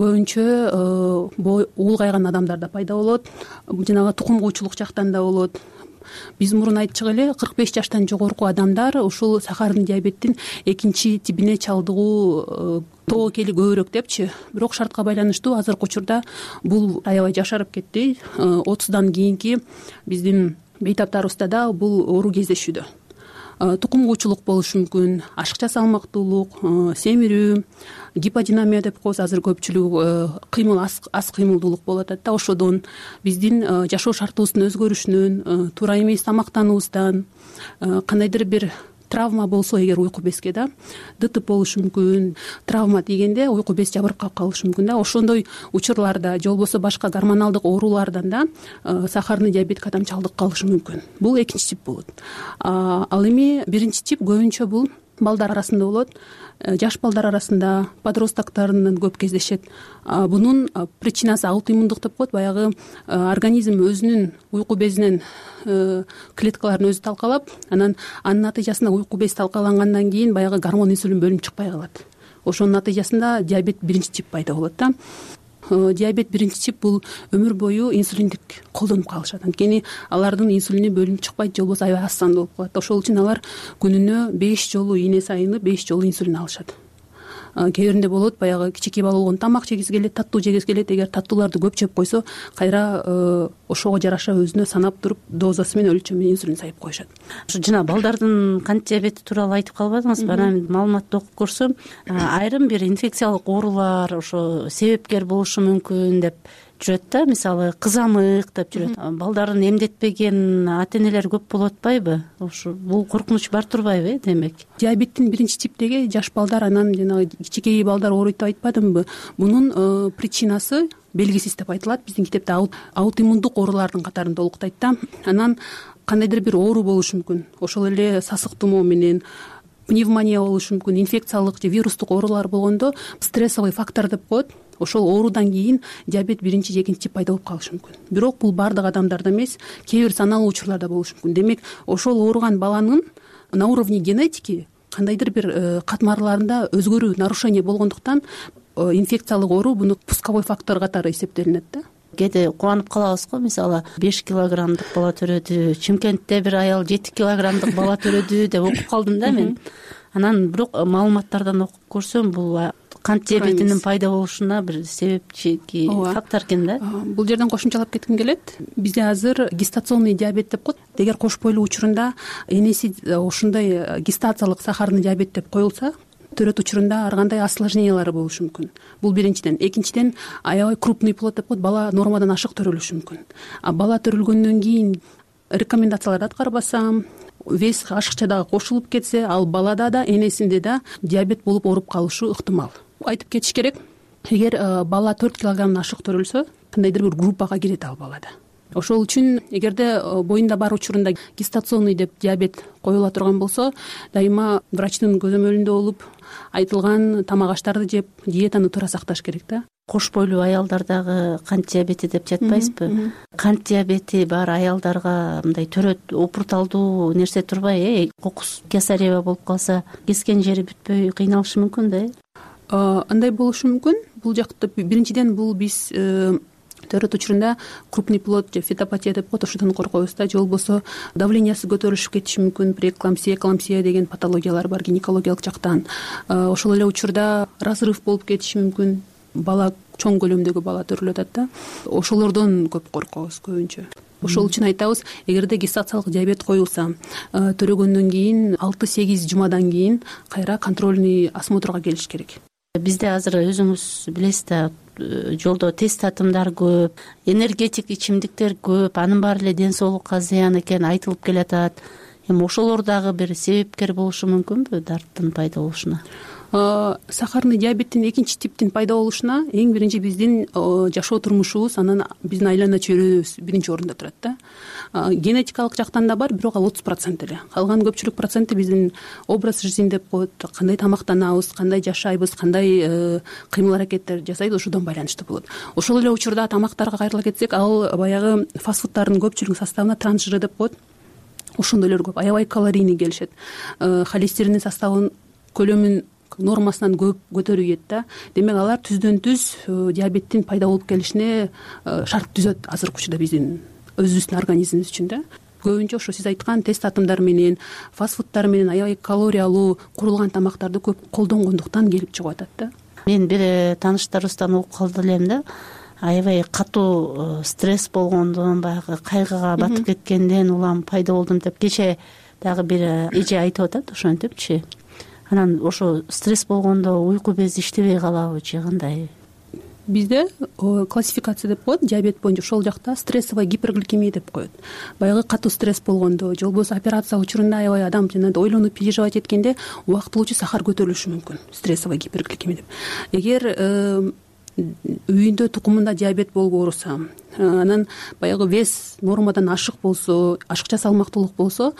көбүнчө улгайган адамдарда пайда болот, жанагы тукум куучулук жактан да болот. Биз мурун айтчык эле, кырк беш жаштан жогорку адамдар ушул сахарный диабеттин экинчи тибине чалдыгуу тобокели көбүрөөк депчи. Бирок шартка байланыштуу азыркы учурда бул аябай жашарып кетти. отуздан кийинки биздин бейтаптарыбызда да бул оору кездешүүдө. Тукум куучулук болушу мүмкүн, ашыкча салмактуулук, семирүү, гиподинамия деп коебуз. Азыр көпчүлүгү кыймыл, аз кыймылдуулук болуп атат да. Ошодон биздин жашоо шартыбыздын өзгөрүшүнөн, туура эмес тамактануубуздан, кандайдыр бир травма болсо эгер уйку безге да дытып болушу мүмкүн. Травма дегенде уйку без жабыркап калышы мүмкүн да. Ошондой учурларда, же болбосо башка гормоналдык оорулардан да сахарный диабетке адам чалдык калышы мүмкүн. Бул экинчи тип болот. Ал эми биринчи тип көбүнчө бул балдар арасында болот. Жаш балдар арасында, подростоктарынан көп кездешет. Бунун причинасы аутоиммундук деп коет. Баягы организм өзүнүн уйку безинен клеткаларын өзү талкалап, анан анын натыйжасында уйку без талкалангандан кийин баягы гормон инсулин бөлүнүп чыкпай калат. ошонун натыйжасында диабет биринчи тип пайда болот да. Диабет биринчи тип бул өмүр бою инсулиндик колдонуп калышат, анткени алардын инсулини бөлүнүп чыкпайт же болбосо аябай аз санда болуп калат. Ошол үчүн алар күнүнө беш жолу ийне сайыны беш жолу инсулин алышат. Кээ биринде болот, баягы кичинекей бала болгондо тамак жегиси келет, таттуу жегиси келет. Эгер таттууларды көп жеп койсо, кайра ошого жараша өзүнө санап туруп дозасы менен өлчөм менен инсулин сайып коюшат. Ушу жана балдардын кант диабети тууралуу айтып калбадыңызбы? Анан маалыматты окуп көрсөм, айрым бир инфекциялык оорулар ошо себепкер болушу мүмкүн деп жүрөт да, мисалы кызамык деп жүрөт. Балдарын эмдетпеген ата энелер көп болуп атпайбы? Ошо бул коркунуч бар турбайбы демек? Диабеттин биринчи типтеги жаш балдар, анан жанагы кичинекей балдар ооруйт деп айтпадымбы? Мунун причинасы белгисиз деп айтылат. Биздин китепте аутоиммундук оорулардын катарында олуктайт да. Анан кандайдыр бир оору болушу мүмкүн. Ошол эле сасык тумоо менен пневмония болушу мүмкүн, инфекциялык же вирустук оорулар болгондо стрессовый фактор деп коет. Ошол оорудан кийин диабет биринчи же экинчи тип пайда болуп калышы мүмкүн. Бирок бул баардык адамдарда эмес, кээ бир саналуу учурларда болушу мүмкүн. Демек, ошол ооруган баланын на уровне генетики кандайдыр бир катмарларында өзгөрүү, нарушение болгондуктан инфекциялык оору буну пусковой фактор катары эсептелинет да. Кээде кубанып калабыз го, мисалы беш килограммдык бала төрөдү, Чымкентте бир аял жети килограммдык бала төрөдү деп окуп калдым да мен. Анан бирок маалыматтардан окуп көрсөм, бул кант диабетинин пайда болушуна бир себепчи фактор экен да. Бул жерден кошумчалап кетким келет. Бизде азыр гестационный диабет деп коет. Эгер кош бойлуу учурунда энеси ушундай гестациялык сахарный диабет деп коюлса, төрөт учурунда ар кандай осложнениялары болушу мүмкүн. Бул биринчиден. Экинчиден, аябай крупный плод деп коет, бала нормадан ашык төрөлүшү мүмкүн. А бала төрөлгөндөн кийин рекомендацияларды аткарбаса, вес ашыкча дагы кошулуп кетсе, ал балада да, энесинде да диабет болуп ооруп калышы ыктымал. Айтып кетиш керек, эгер бала төрт килограммдан ашык төрөлсө, кандайдыр бир группага кирет ал балада. Ошол үчүн эгерде боюнда бар учурунда гестационный деп диабет коюла турган болсо, дайыма врачтын көзөмөлүндө болуп, айтылган тамак аштарды жеп, диетаны туура сакташ керек да. Кош бойлуу аялдардагы кант диабети деп жатпайсызбы? Кант диабети бар аялдарга мындай төрөт опурталдуу нерсе турбай, э, кокус кесарева болуп калса, кескен жери бүтпөй кыйналышы мүмкүн да, э? Андай болушу мүмкүн. Бул жакта биринчиден бул биз төрөт учурунда крупный плод же фетопатия деп коет, ошодон коркобуз да. Же болбосо давлениясы көтөрүлүп кетиши мүмкүн, преэклампсия, эклампсия деген патологиялар бар гинекологиялык жактан. Ошол эле учурда разрыв болуп кетиши мүмкүн. Бала чоң көлөмдөгү бала төрөлүп атат да. Ошолордон көп коркобуз көбүнчө. Ошол үчүн айтабыз, эгерде гестациялык диабет коюлса, төрөгөндөн кийин алты-сегиз жумадан кийин кайра контрольный осмотрга келиш керек. Бизде азыр өзүңүз билесиз да, жолдо тест татымдар көп, энергетик ичимдиктер көп, анын баары эле ден соолукка зыян экени айтылып келатат. Эми ошолор дагы бир себепкер болушу мүмкүнбү дарттын пайда болушуна? Сахарный диабеттин экинчи типтин пайда болушуна эң биринчи биздин жашоо турмушубуз, анан биздин айлана чөйрөбүз биринчи орунда турат да. Генетикалык жактан да бар, бирок ал отуз процент эле. Калган көпчүлүк проценти биздин образ жизни деп коет, кандай тамактанабыз, кандай жашайбыз, кандай кыймыл аракеттер жасайбыз, ошодон байланыштуу болот. Ошол эле учурда тамактарга кайрыла кетсек, ал баягы фастфудтардын көпчүлүгүнүн составына транс жыры деп коет. Ошондойлор көп, аябай калорийный келишет. Холестериндин составын, көлөмүн нормасынан көп көтөрүп ийет да. Демек алар түздөн түз диабеттин пайда болуп келишине шарт түзөт азыркы учурда биздин өзүбүздүн организмибиз үчүн да. Көбүнчө ошо сиз айткан тест татымдар менен, фастфудтар менен аябай калориялуу курулган тамактарды көп колдонгондуктан келип чыгып атат да. Мен бир тааныштарыбыздан угуп калды элем да. Аябай катуу стресс болгондон, баягы кайгыга батып кеткенден улам пайда болдум деп кече дагы бир эже айтып атат, ошентипчи. Анан ошо стресс болгондо уйку бези иштебей калабы же кандай? Бизде классификация деп коет, диабет боюнча ошол жакта стрессовая гипергликемия деп коет. Баягы катуу стресс болгондо, же болбосо операция учурунда аябай адам жана ойлонуп переживать эткенде убактылуучу сахар көтөрүлүшү мүмкүн, стрессовая гипергликемия деп. Эгер үйүндө тукумунда диабет болуп ооруса, анан баягы вес нормадан ашык болсо, ашыкча салмактуулук болсо,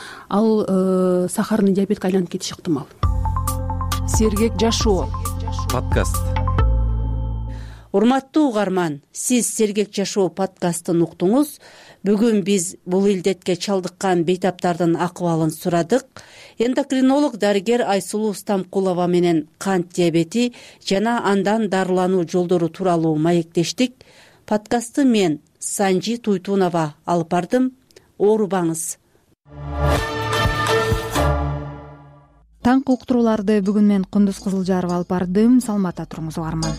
ал сахарный диабетке айланып кетиши ыктымал. Сергек жашоо подкаст. урматтуу угарман, сиз Сергек жашоо подкастын уктуңуз. Бүгүн биз бул илдетке чалдыккан бейтаптардын акыбалын сурадык. Эндокринолог дарыгер Айсулуу Стамкулова менен кант диабети жана андан дарылануу жолдору тууралуу маектештик. Подкастты мен Санжи Туйтунова алып бардым. Оорубаңыз. Таңкы уктурууларды бүгүн мен Кундуз Кызылжарова алып бардым. Саламатта туруңуз угарман.